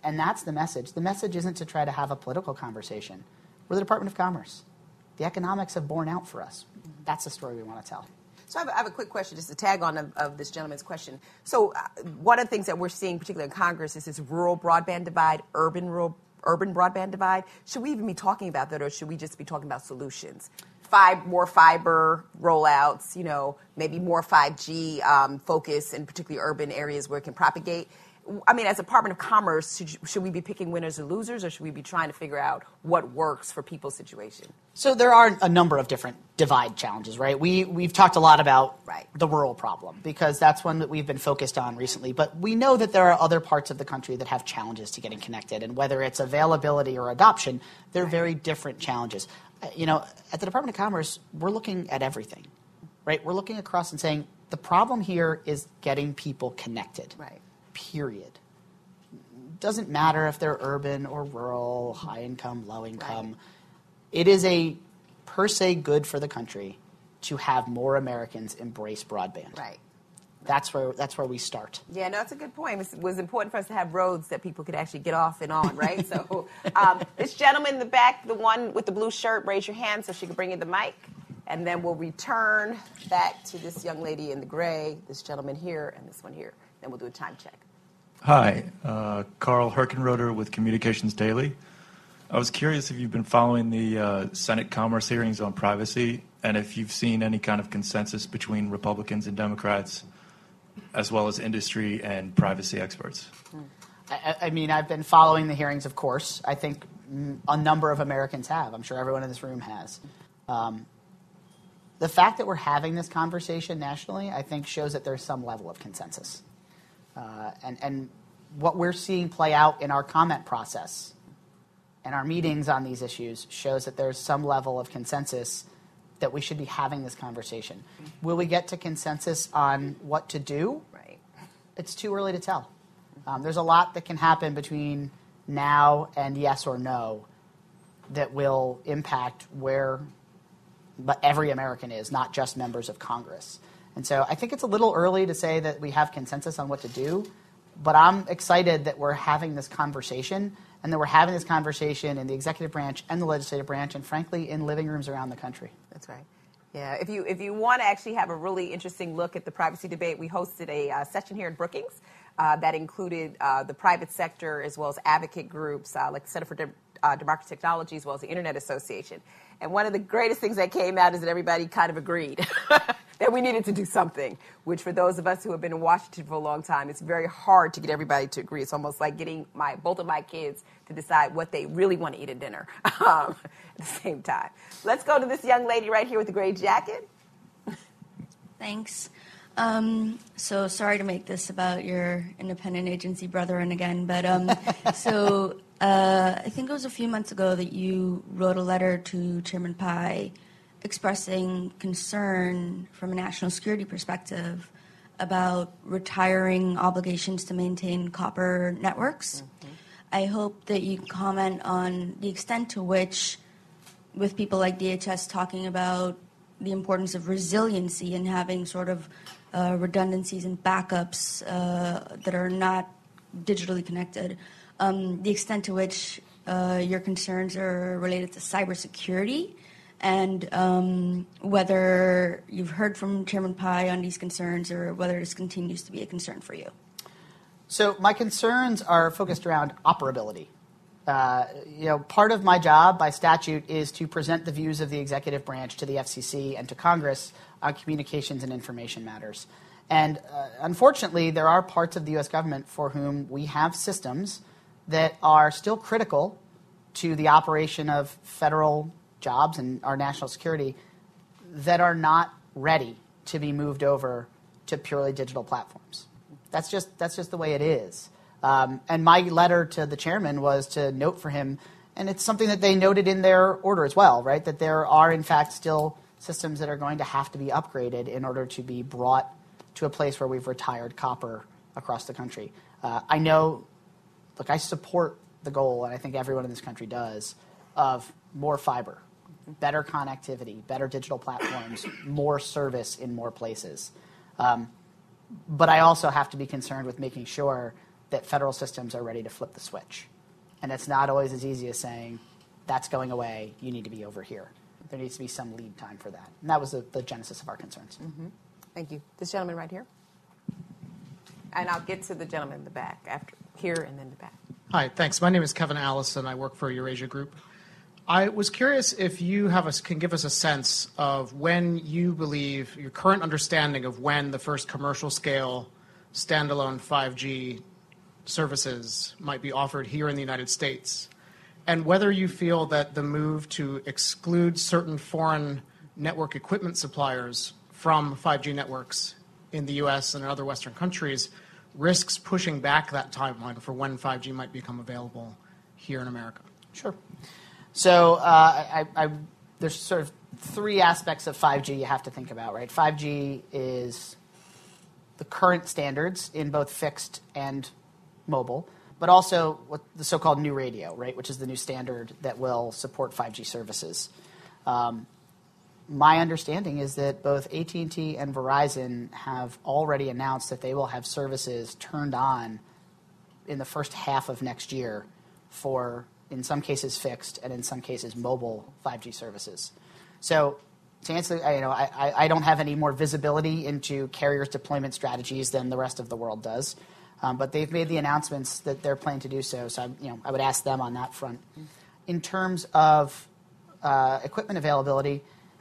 And that's the message. The message isn't to try to have a political conversation. We're the Department of Commerce. The economics have borne out for us. That's the story we want to tell. So I have a quick question, just to tag on of this gentleman's question. So one of the things that we're seeing, particularly in Congress, is this rural broadband divide, urban broadband divide. Should we even be talking about that, or should we just be talking about solutions? More fiber rollouts, maybe more 5G focus in particularly urban areas where it can propagate. I mean, as a Department of Commerce, should we be picking winners or losers, or should we be trying to figure out what works for people's situation? So there are a number of different divide challenges, right? We've talked a lot about the rural problem because that's one that we've been focused on recently. But we know that there are other parts of the country that have challenges to getting connected. And whether it's availability or adoption, they're very different challenges. At the Department of Commerce, we're looking at everything, right? We're looking across and saying the problem here is getting people connected. Right. Period. Doesn't matter if they're urban or rural, high income, low income. Right. It is a per se good for the country to have more Americans embrace broadband. Right. That's where we start. Yeah, no, that's a good point. It was important for us to have roads that people could actually get off and on, right? So this gentleman in the back, the one with the blue shirt, raise your hand so she can bring you the mic. And then we'll return back to this young lady in the gray, this gentleman here, and this one here. Then we'll do a time check. Hi, Carl Herkenroder with Communications Daily. I was curious if you've been following the Senate Commerce hearings on privacy and if you've seen any kind of consensus between Republicans and Democrats, as well as industry and privacy experts. I mean, I've been following the hearings, of course. I think a number of Americans have. I'm sure everyone in this room has. The fact that we're having this conversation nationally, I think, shows that there's some level of consensus. And what we're seeing play out in our comment process and our meetings on these issues shows that there's some level of consensus that we should be having this conversation. Will we get to consensus on what to do? Right. It's too early to tell. There's a lot that can happen between now and yes or no that will impact where every American is, not just members of Congress. And so I think it's a little early to say that we have consensus on what to do, but I'm excited that we're having this conversation and that we're having this conversation in the executive branch and the legislative branch and, frankly, in living rooms around the country. That's right. Yeah, if you want to actually have a really interesting look at the privacy debate, we hosted a session here in Brookings that included the private sector as well as advocate groups like the Center for Democracy Technology as well as the Internet Association. And one of the greatest things that came out is that everybody kind of agreed that we needed to do something, which for those of us who have been in Washington for a long time, it's very hard to get everybody to agree. It's almost like getting both of my kids to decide what they really want to eat at dinner at the same time. Let's go to this young lady right here with the gray jacket. Thanks. So sorry to make this about your independent agency brethren again, but I think it was a few months ago that you wrote a letter to Chairman Pai expressing concern from a national security perspective about retiring obligations to maintain copper networks. Mm-hmm. I hope that you comment on the extent to which, with people like DHS talking about the importance of resiliency and having sort of redundancies and backups that are not digitally connected, the extent to which your concerns are related to cybersecurity, and whether you've heard from Chairman Pai on these concerns or whether this continues to be a concern for you. So my concerns are focused around operability. Part of my job by statute is to present the views of the executive branch to the FCC and to Congress on communications and information matters. And unfortunately, there are parts of the U.S. government for whom we have systems that are still critical to the operation of federal jobs and our national security that are not ready to be moved over to purely digital platforms. That's just the way it is. And my letter to the chairman was to note for him, and it's something that they noted in their order as well, right, that there are, in fact, still systems that are going to have to be upgraded in order to be brought to a place where we've retired copper across the country. I support the goal, and I think everyone in this country does, of more fiber, better connectivity, better digital platforms, more service in more places. But I also have to be concerned with making sure that federal systems are ready to flip the switch. And it's not always as easy as saying, that's going away, you need to be over here. There needs to be some lead time for that. And that was the genesis of our concerns. Mm-hmm. Thank you. This gentleman right here. And I'll get to the gentleman in the back after here and then the back. Hi, thanks. My name is Kevin Allison. I work for Eurasia Group. I was curious if you can give us a sense of when you believe, your current understanding of when the first commercial scale standalone 5G services might be offered here in the United States, and whether you feel that the move to exclude certain foreign network equipment suppliers from 5G networks in the U.S. and in other Western countries risks pushing back that timeline for when 5G might become available here in America. Sure. So there's sort of three aspects of 5G you have to think about, right? 5G is the current standards in both fixed and mobile, but also what the so-called new radio, right, which is the new standard that will support 5G services. My understanding is that both AT&T and Verizon have already announced that they will have services turned on in the first half of next year for, in some cases, fixed and in some cases mobile 5G services. So to answer, I don't have any more visibility into carriers' deployment strategies than the rest of the world does, but they've made the announcements that they're planning to do so. So I would ask them on that front. In terms of equipment availability,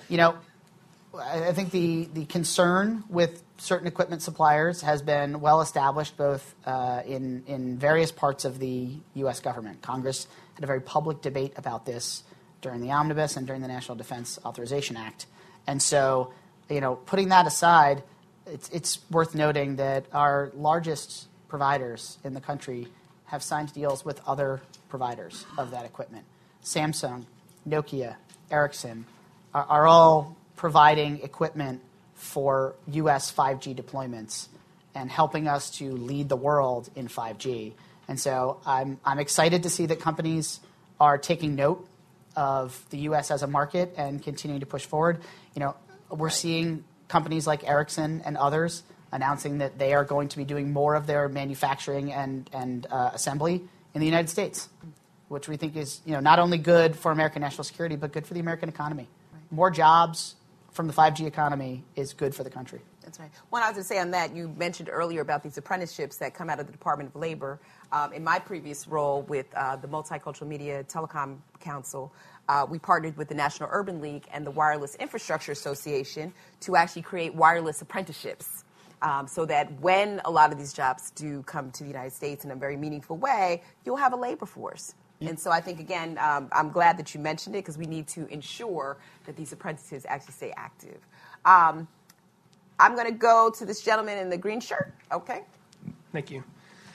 I think the concern with certain equipment suppliers has been well established both in various parts of the U.S. government. Congress had a very public debate about this during the Omnibus and during the National Defense Authorization Act. And so, putting that aside, it's worth noting that our largest providers in the country have signed deals with other providers of that equipment. Samsung, Nokia, Ericsson are all providing equipment for U.S. 5G deployments and helping us to lead the world in 5G. And so I'm excited to see that companies are taking note of the U.S. as a market and continuing to push forward. We're seeing companies like Ericsson and others announcing that they are going to be doing more of their manufacturing and assembly in the United States, which we think is not only good for American national security, but good for the American economy. More jobs from the 5G economy is good for the country. That's right. One I was going to say on that, you mentioned earlier about these apprenticeships that come out of the Department of Labor. In my previous role with the Multicultural Media Telecom Council, we partnered with the National Urban League and the Wireless Infrastructure Association to actually create wireless apprenticeships so that when a lot of these jobs do come to the United States in a very meaningful way, you'll have a labor force. And so I think, again, I'm glad that you mentioned it because we need to ensure that these apprentices actually stay active. I'm going to go to this gentleman in the green shirt. Okay. Thank you.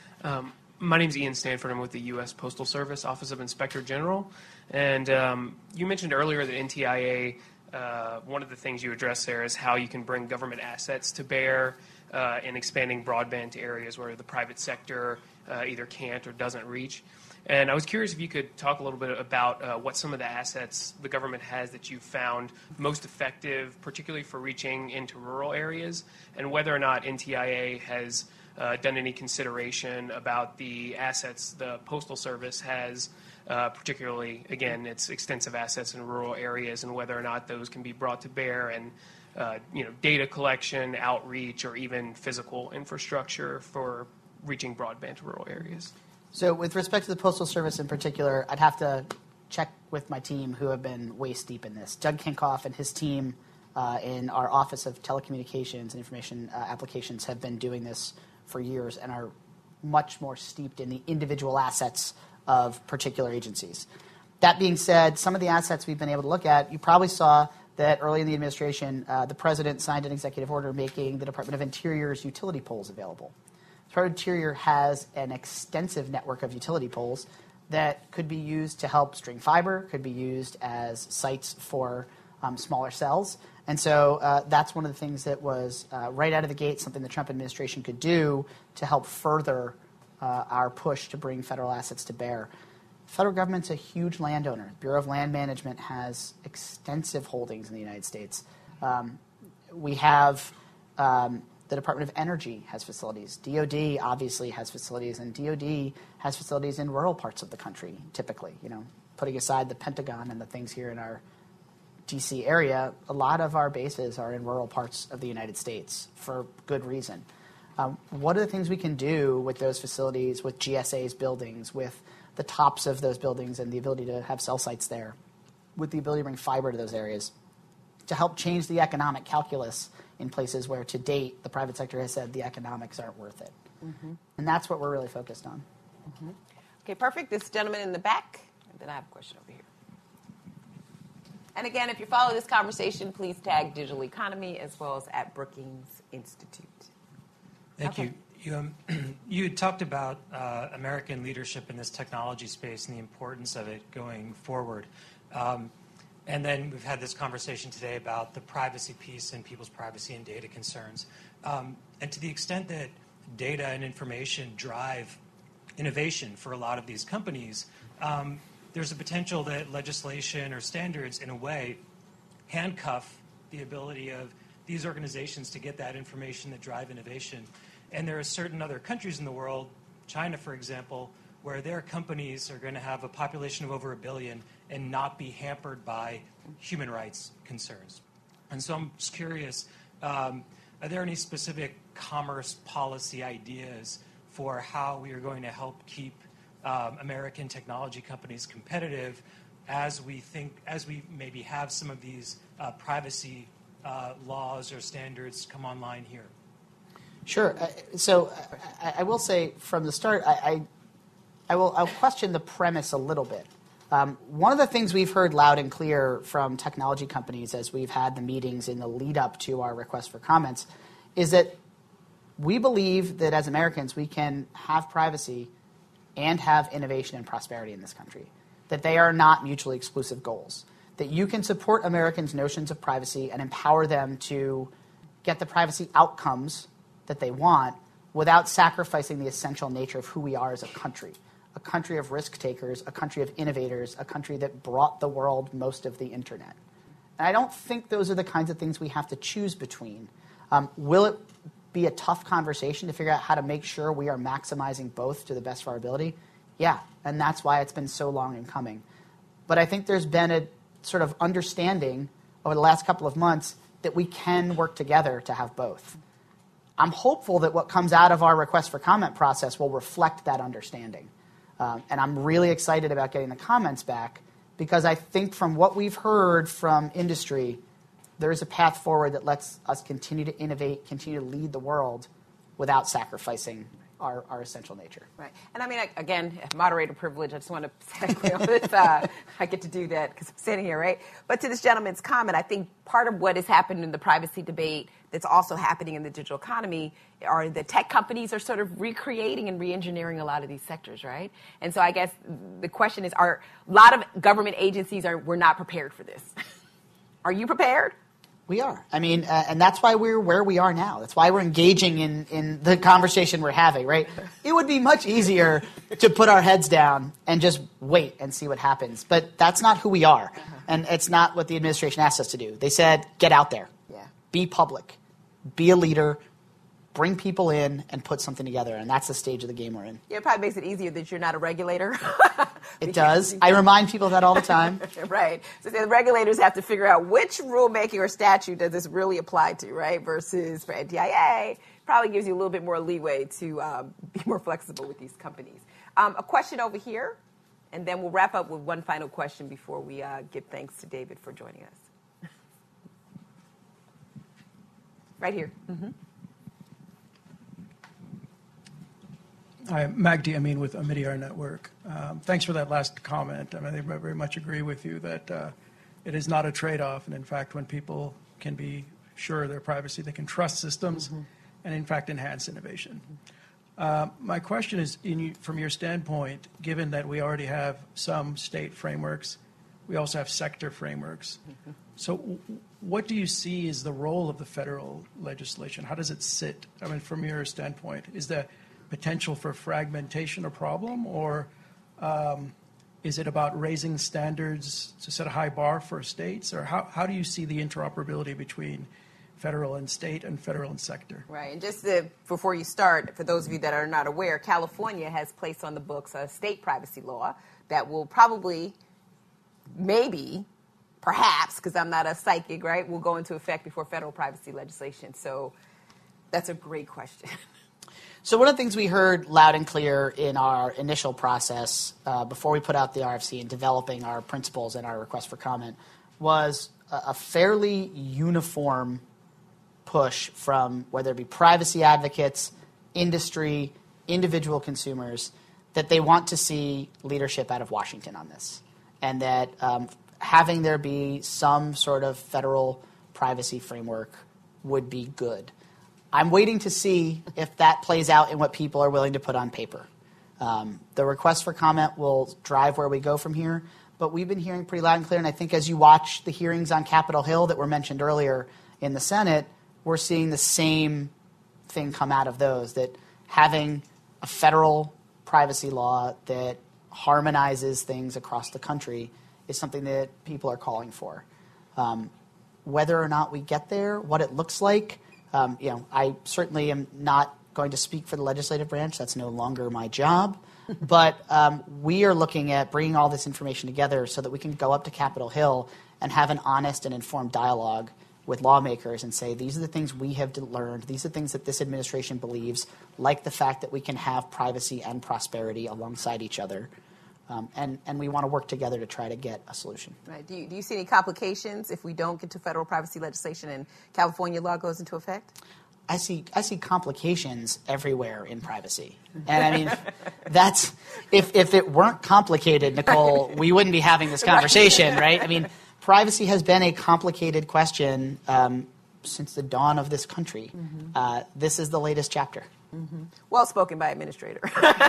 My name is Ian Stanford. I'm with the U.S. Postal Service Office of Inspector General. And you mentioned earlier that NTIA, one of the things you addressed there is how you can bring government assets to bear in expanding broadband to areas where the private sector either can't or doesn't reach. And I was curious if you could talk a little bit about what some of the assets the government has that you've found most effective, particularly for reaching into rural areas, and whether or not NTIA has done any consideration about the assets the Postal Service has, particularly, again, its extensive assets in rural areas, and whether or not those can be brought to bear and data collection, outreach, or even physical infrastructure for reaching broadband to rural areas. So with respect to the Postal Service in particular, I'd have to check with my team who have been waist deep in this. Doug Kinkoff and his team in our Office of Telecommunications and Information Applications have been doing this for years and are much more steeped in the individual assets of particular agencies. That being said, some of the assets we've been able to look at, you probably saw that early in the administration, the President signed an executive order making the Department of Interior's utility poles available. The Department of Interior has an extensive network of utility poles that could be used to help string fiber, could be used as sites for smaller cells. And so that's one of the things that was right out of the gate something the Trump administration could do to help further our push to bring federal assets to bear. The federal government's a huge landowner. The Bureau of Land Management has extensive holdings in the United States. We have The Department of Energy has facilities. DOD obviously has facilities, and DOD has facilities in rural parts of the country, typically. Putting aside the Pentagon and the things here in our D.C. area, a lot of our bases are in rural parts of the United States for good reason. What are the things we can do with those facilities, with GSA's buildings, with the tops of those buildings and the ability to have cell sites there, with the ability to bring fiber to those areas, to help change the economic calculus in places where to date the private sector has said the economics aren't worth it. And that's what we're really focused on. Okay, perfect. This gentleman in the back, and then I have a question over here. And again, if you follow this conversation, please tag Digital Economy as well as at Brookings Institute. Thank you. You had talked about American leadership in this technology space and the importance of it going forward. And then we've had this conversation today about the privacy piece and people's privacy and data concerns. And to the extent that data and information drive innovation for a lot of these companies, there's a potential that legislation or standards, in a way, handcuff the ability of these organizations to get that information that drive innovation. And there are certain other countries in the world, China, for example, where their companies are going to have a population of over 1 billion and not be hampered by human rights concerns. And so I'm just curious, are there any specific commerce policy ideas for how we are going to help keep American technology companies competitive as we maybe have some of these privacy laws or standards come online here? Sure. So I will say from the start, I'll question the premise a little bit. One of the things we've heard loud and clear from technology companies as we've had the meetings in the lead up to our request for comments is that we believe that as Americans we can have privacy and have innovation and prosperity in this country, that they are not mutually exclusive goals, that you can support Americans' notions of privacy and empower them to get the privacy outcomes that they want without sacrificing the essential nature of who we are as a country of risk takers, a country of innovators, a country that brought the world most of the internet. And I don't think those are the kinds of things we have to choose between. Will it be a tough conversation to figure out how to make sure we are maximizing both to the best of our ability? Yeah, and that's why it's been so long in coming. But I think there's been a sort of understanding over the last couple of months that we can work together to have both. I'm hopeful that what comes out of our request for comment process will reflect that understanding. And I'm really excited about getting the comments back because I think from what we've heard from industry, there is a path forward that lets us continue to innovate, continue to lead the world without sacrificing our essential nature. Right. And I mean, again, moderator privilege, I just want to set clear on this. I get to do that because I'm sitting here, right? But to this gentleman's comment, I think part of what has happened in the privacy debate that's also happening in the digital economy are the tech companies are sort of recreating and re-engineering a lot of these sectors, right? And so I guess the question is, a lot of government agencies were not prepared for this. Are you prepared? We are. I mean, and that's why we're where we are now. That's why we're engaging in the conversation we're having, right? It would be much easier to put our heads down and just wait and see what happens. But that's not who we are. And it's not what the administration asked us to do. They said, get out there. Yeah. Be public. Be a leader. Bring people in and put something together. And that's the stage of the game we're in. Yeah, it probably makes it easier that you're not a regulator. It does. I remind people of that all the time. Right. So the regulators have to figure out which rulemaking or statute does this really apply to, right? Versus for NTIA, probably gives you a little bit more leeway to be more flexible with these companies. A question over here, and then we'll wrap up with one final question before we give thanks to David for joining us. Right here. Mm-hmm. Hi, Magdi Amin with Omidyar Network. Thanks for that last comment. I mean, I very much agree with you that it is not a trade-off. And in fact, when people can be sure of their privacy, they can trust systems and in fact enhance innovation. My question is, from your standpoint, given that we already have some state frameworks, we also have sector frameworks. So what do you see is the role of the federal legislation? How does it sit? I mean, from your standpoint, is the potential for fragmentation a problem, or is it about raising standards to set a high bar for states, or how do you see the interoperability between federal and state and federal and sector. Right, and just before you start, for those of you that are not aware, California has placed on the books a state privacy law that will probably, maybe, perhaps, because I'm not a psychic, right, will go into effect before federal privacy legislation. So that's a great question. So one of the things we heard loud and clear in our initial process before we put out the RFC and developing our principles and our request for comment was a fairly uniform push from whether it be privacy advocates, industry, individual consumers, that they want to see leadership out of Washington on this, and that having there be some sort of federal privacy framework would be good. I'm waiting to see if that plays out in what people are willing to put on paper. The request for comment will drive where we go from here, but we've been hearing pretty loud and clear, and I think as you watch the hearings on Capitol Hill that were mentioned earlier in the Senate, we're seeing the same thing come out of those, that having a federal privacy law that harmonizes things across the country is something that people are calling for. Whether or not we get there, what it looks like, I certainly am not going to speak for the legislative branch. That's no longer my job. But we are looking at bringing all this information together so that we can go up to Capitol Hill and have an honest and informed dialogue with lawmakers and say, these are the things we have learned. These are things that this administration believes, like the fact that we can have privacy and prosperity alongside each other. And we want to work together to try to get a solution. Right. Do you see any complications if we don't get to federal privacy legislation and California law goes into effect? I see complications everywhere in privacy. And I mean, that's if it weren't complicated, Nicole, we wouldn't be having this conversation, right? I mean, privacy has been a complicated question since the dawn of this country. Mm-hmm. This is the latest chapter. Mm-hmm. Well spoken by administrator.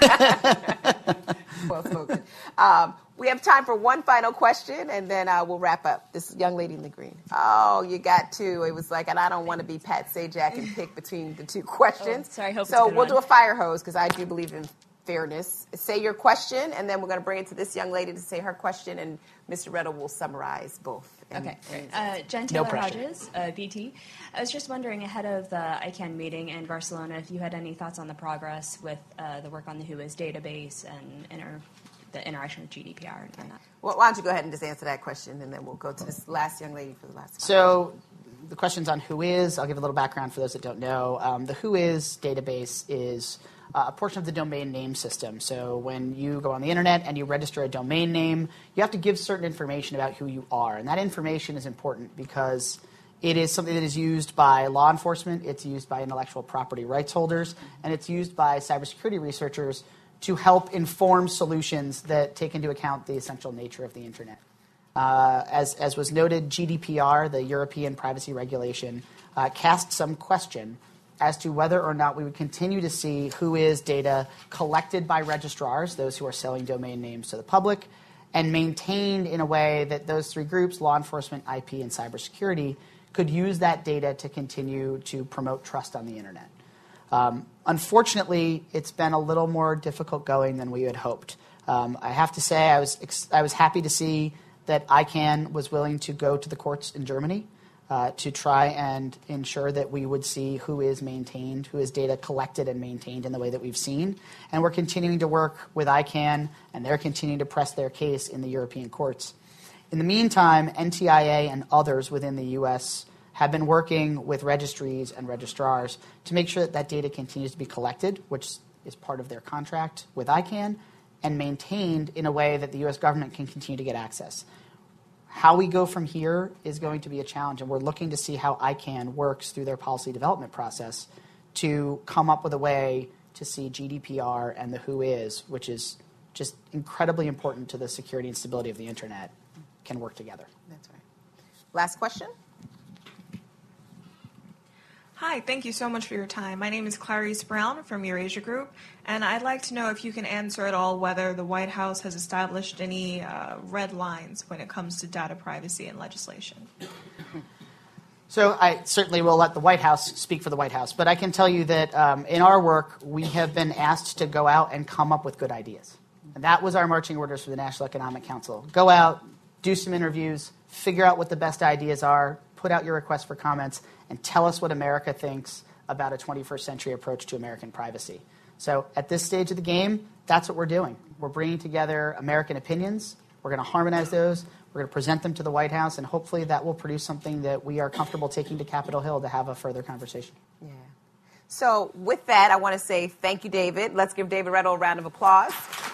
Well spoken. We have time for one final question, and then we'll wrap up. This young lady in the green. Oh, you got two. It was like, and I don't want to be Pat Sajak and pick between the two questions. Oh, sorry, I hope so it's a good we'll do one. a fire hose because I do believe in fairness. Say your question, and then we're going to bring it to this young lady to say her question, and Mr. Reddle will summarize both. Okay, great. Jen No Taylor pressure. Hodges, BT. I was just wondering, ahead of the ICANN meeting in Barcelona, if you had any thoughts on the progress with the work on the WHOIS database and the interaction with GDPR and that. Well, why don't you go ahead and just answer that question, and then we'll go to this last young lady for the last one. So the question's on WHOIS. I'll give a little background for those that don't know. The WHOIS database is a portion of the domain name system. So when you go on the internet and you register a domain name, you have to give certain information about who you are. And that information is important because it is something that is used by law enforcement, it's used by intellectual property rights holders, and it's used by cybersecurity researchers to help inform solutions that take into account the essential nature of the internet. As was noted, GDPR, the European privacy regulation, cast some question as to whether or not we would continue to see WHOIS data collected by registrars, those who are selling domain names to the public, and maintained in a way that those three groups, law enforcement, IP, and cybersecurity, could use that data to continue to promote trust on the internet. Unfortunately, it's been a little more difficult going than we had hoped. I have to say I was happy to see that ICANN was willing to go to the courts in Germany to try and ensure that we would see WHOIS maintained, WHOIS data collected and maintained in the way that we've seen. And we're continuing to work with ICANN, and they're continuing to press their case in the European courts. In the meantime, NTIA and others within the U.S. have been working with registries and registrars to make sure that that data continues to be collected, which is part of their contract with ICANN, and maintained in a way that the U.S. government can continue to get access. How we go from here is going to be a challenge, and we're looking to see how ICANN works through their policy development process to come up with a way to see GDPR and the WHOIS, which is just incredibly important to the security and stability of the internet, can work together. That's right. Last question. Hi, thank you so much for your time. My name is Clarice Brown from Eurasia Group, and I'd like to know if you can answer at all whether the White House has established any red lines when it comes to data privacy and legislation. So I certainly will let the White House speak for the White House, but I can tell you that in our work, we have been asked to go out and come up with good ideas. And that was our marching orders for the National Economic Council. Go out, do some interviews, figure out what the best ideas are, put out your requests for comments, and tell us what America thinks about a 21st century approach to American privacy. So at this stage of the game, that's what we're doing. We're bringing together American opinions. We're going to harmonize those. We're going to present them to the White House, and hopefully that will produce something that we are comfortable taking to Capitol Hill to have a further conversation. Yeah. So with that, I want to say thank you, David. Let's give David Retto a round of applause.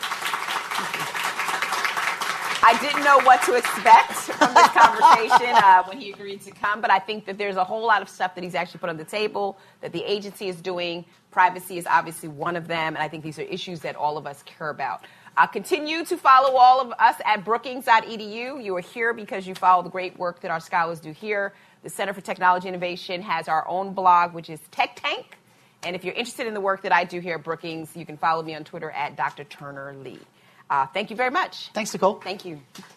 I didn't know what to expect from this conversation when he agreed to come, but I think that there's a whole lot of stuff that he's actually put on the table that the agency is doing. Privacy is obviously one of them, and I think these are issues that all of us care about. Continue to follow all of us at brookings.edu. You are here because you follow the great work that our scholars do here. The Center for Technology Innovation has our own blog, which is Tech Tank. And if you're interested in the work that I do here at Brookings, you can follow me on Twitter at Dr. Turner Lee. Thank you very much. Thanks, Nicole. Thank you.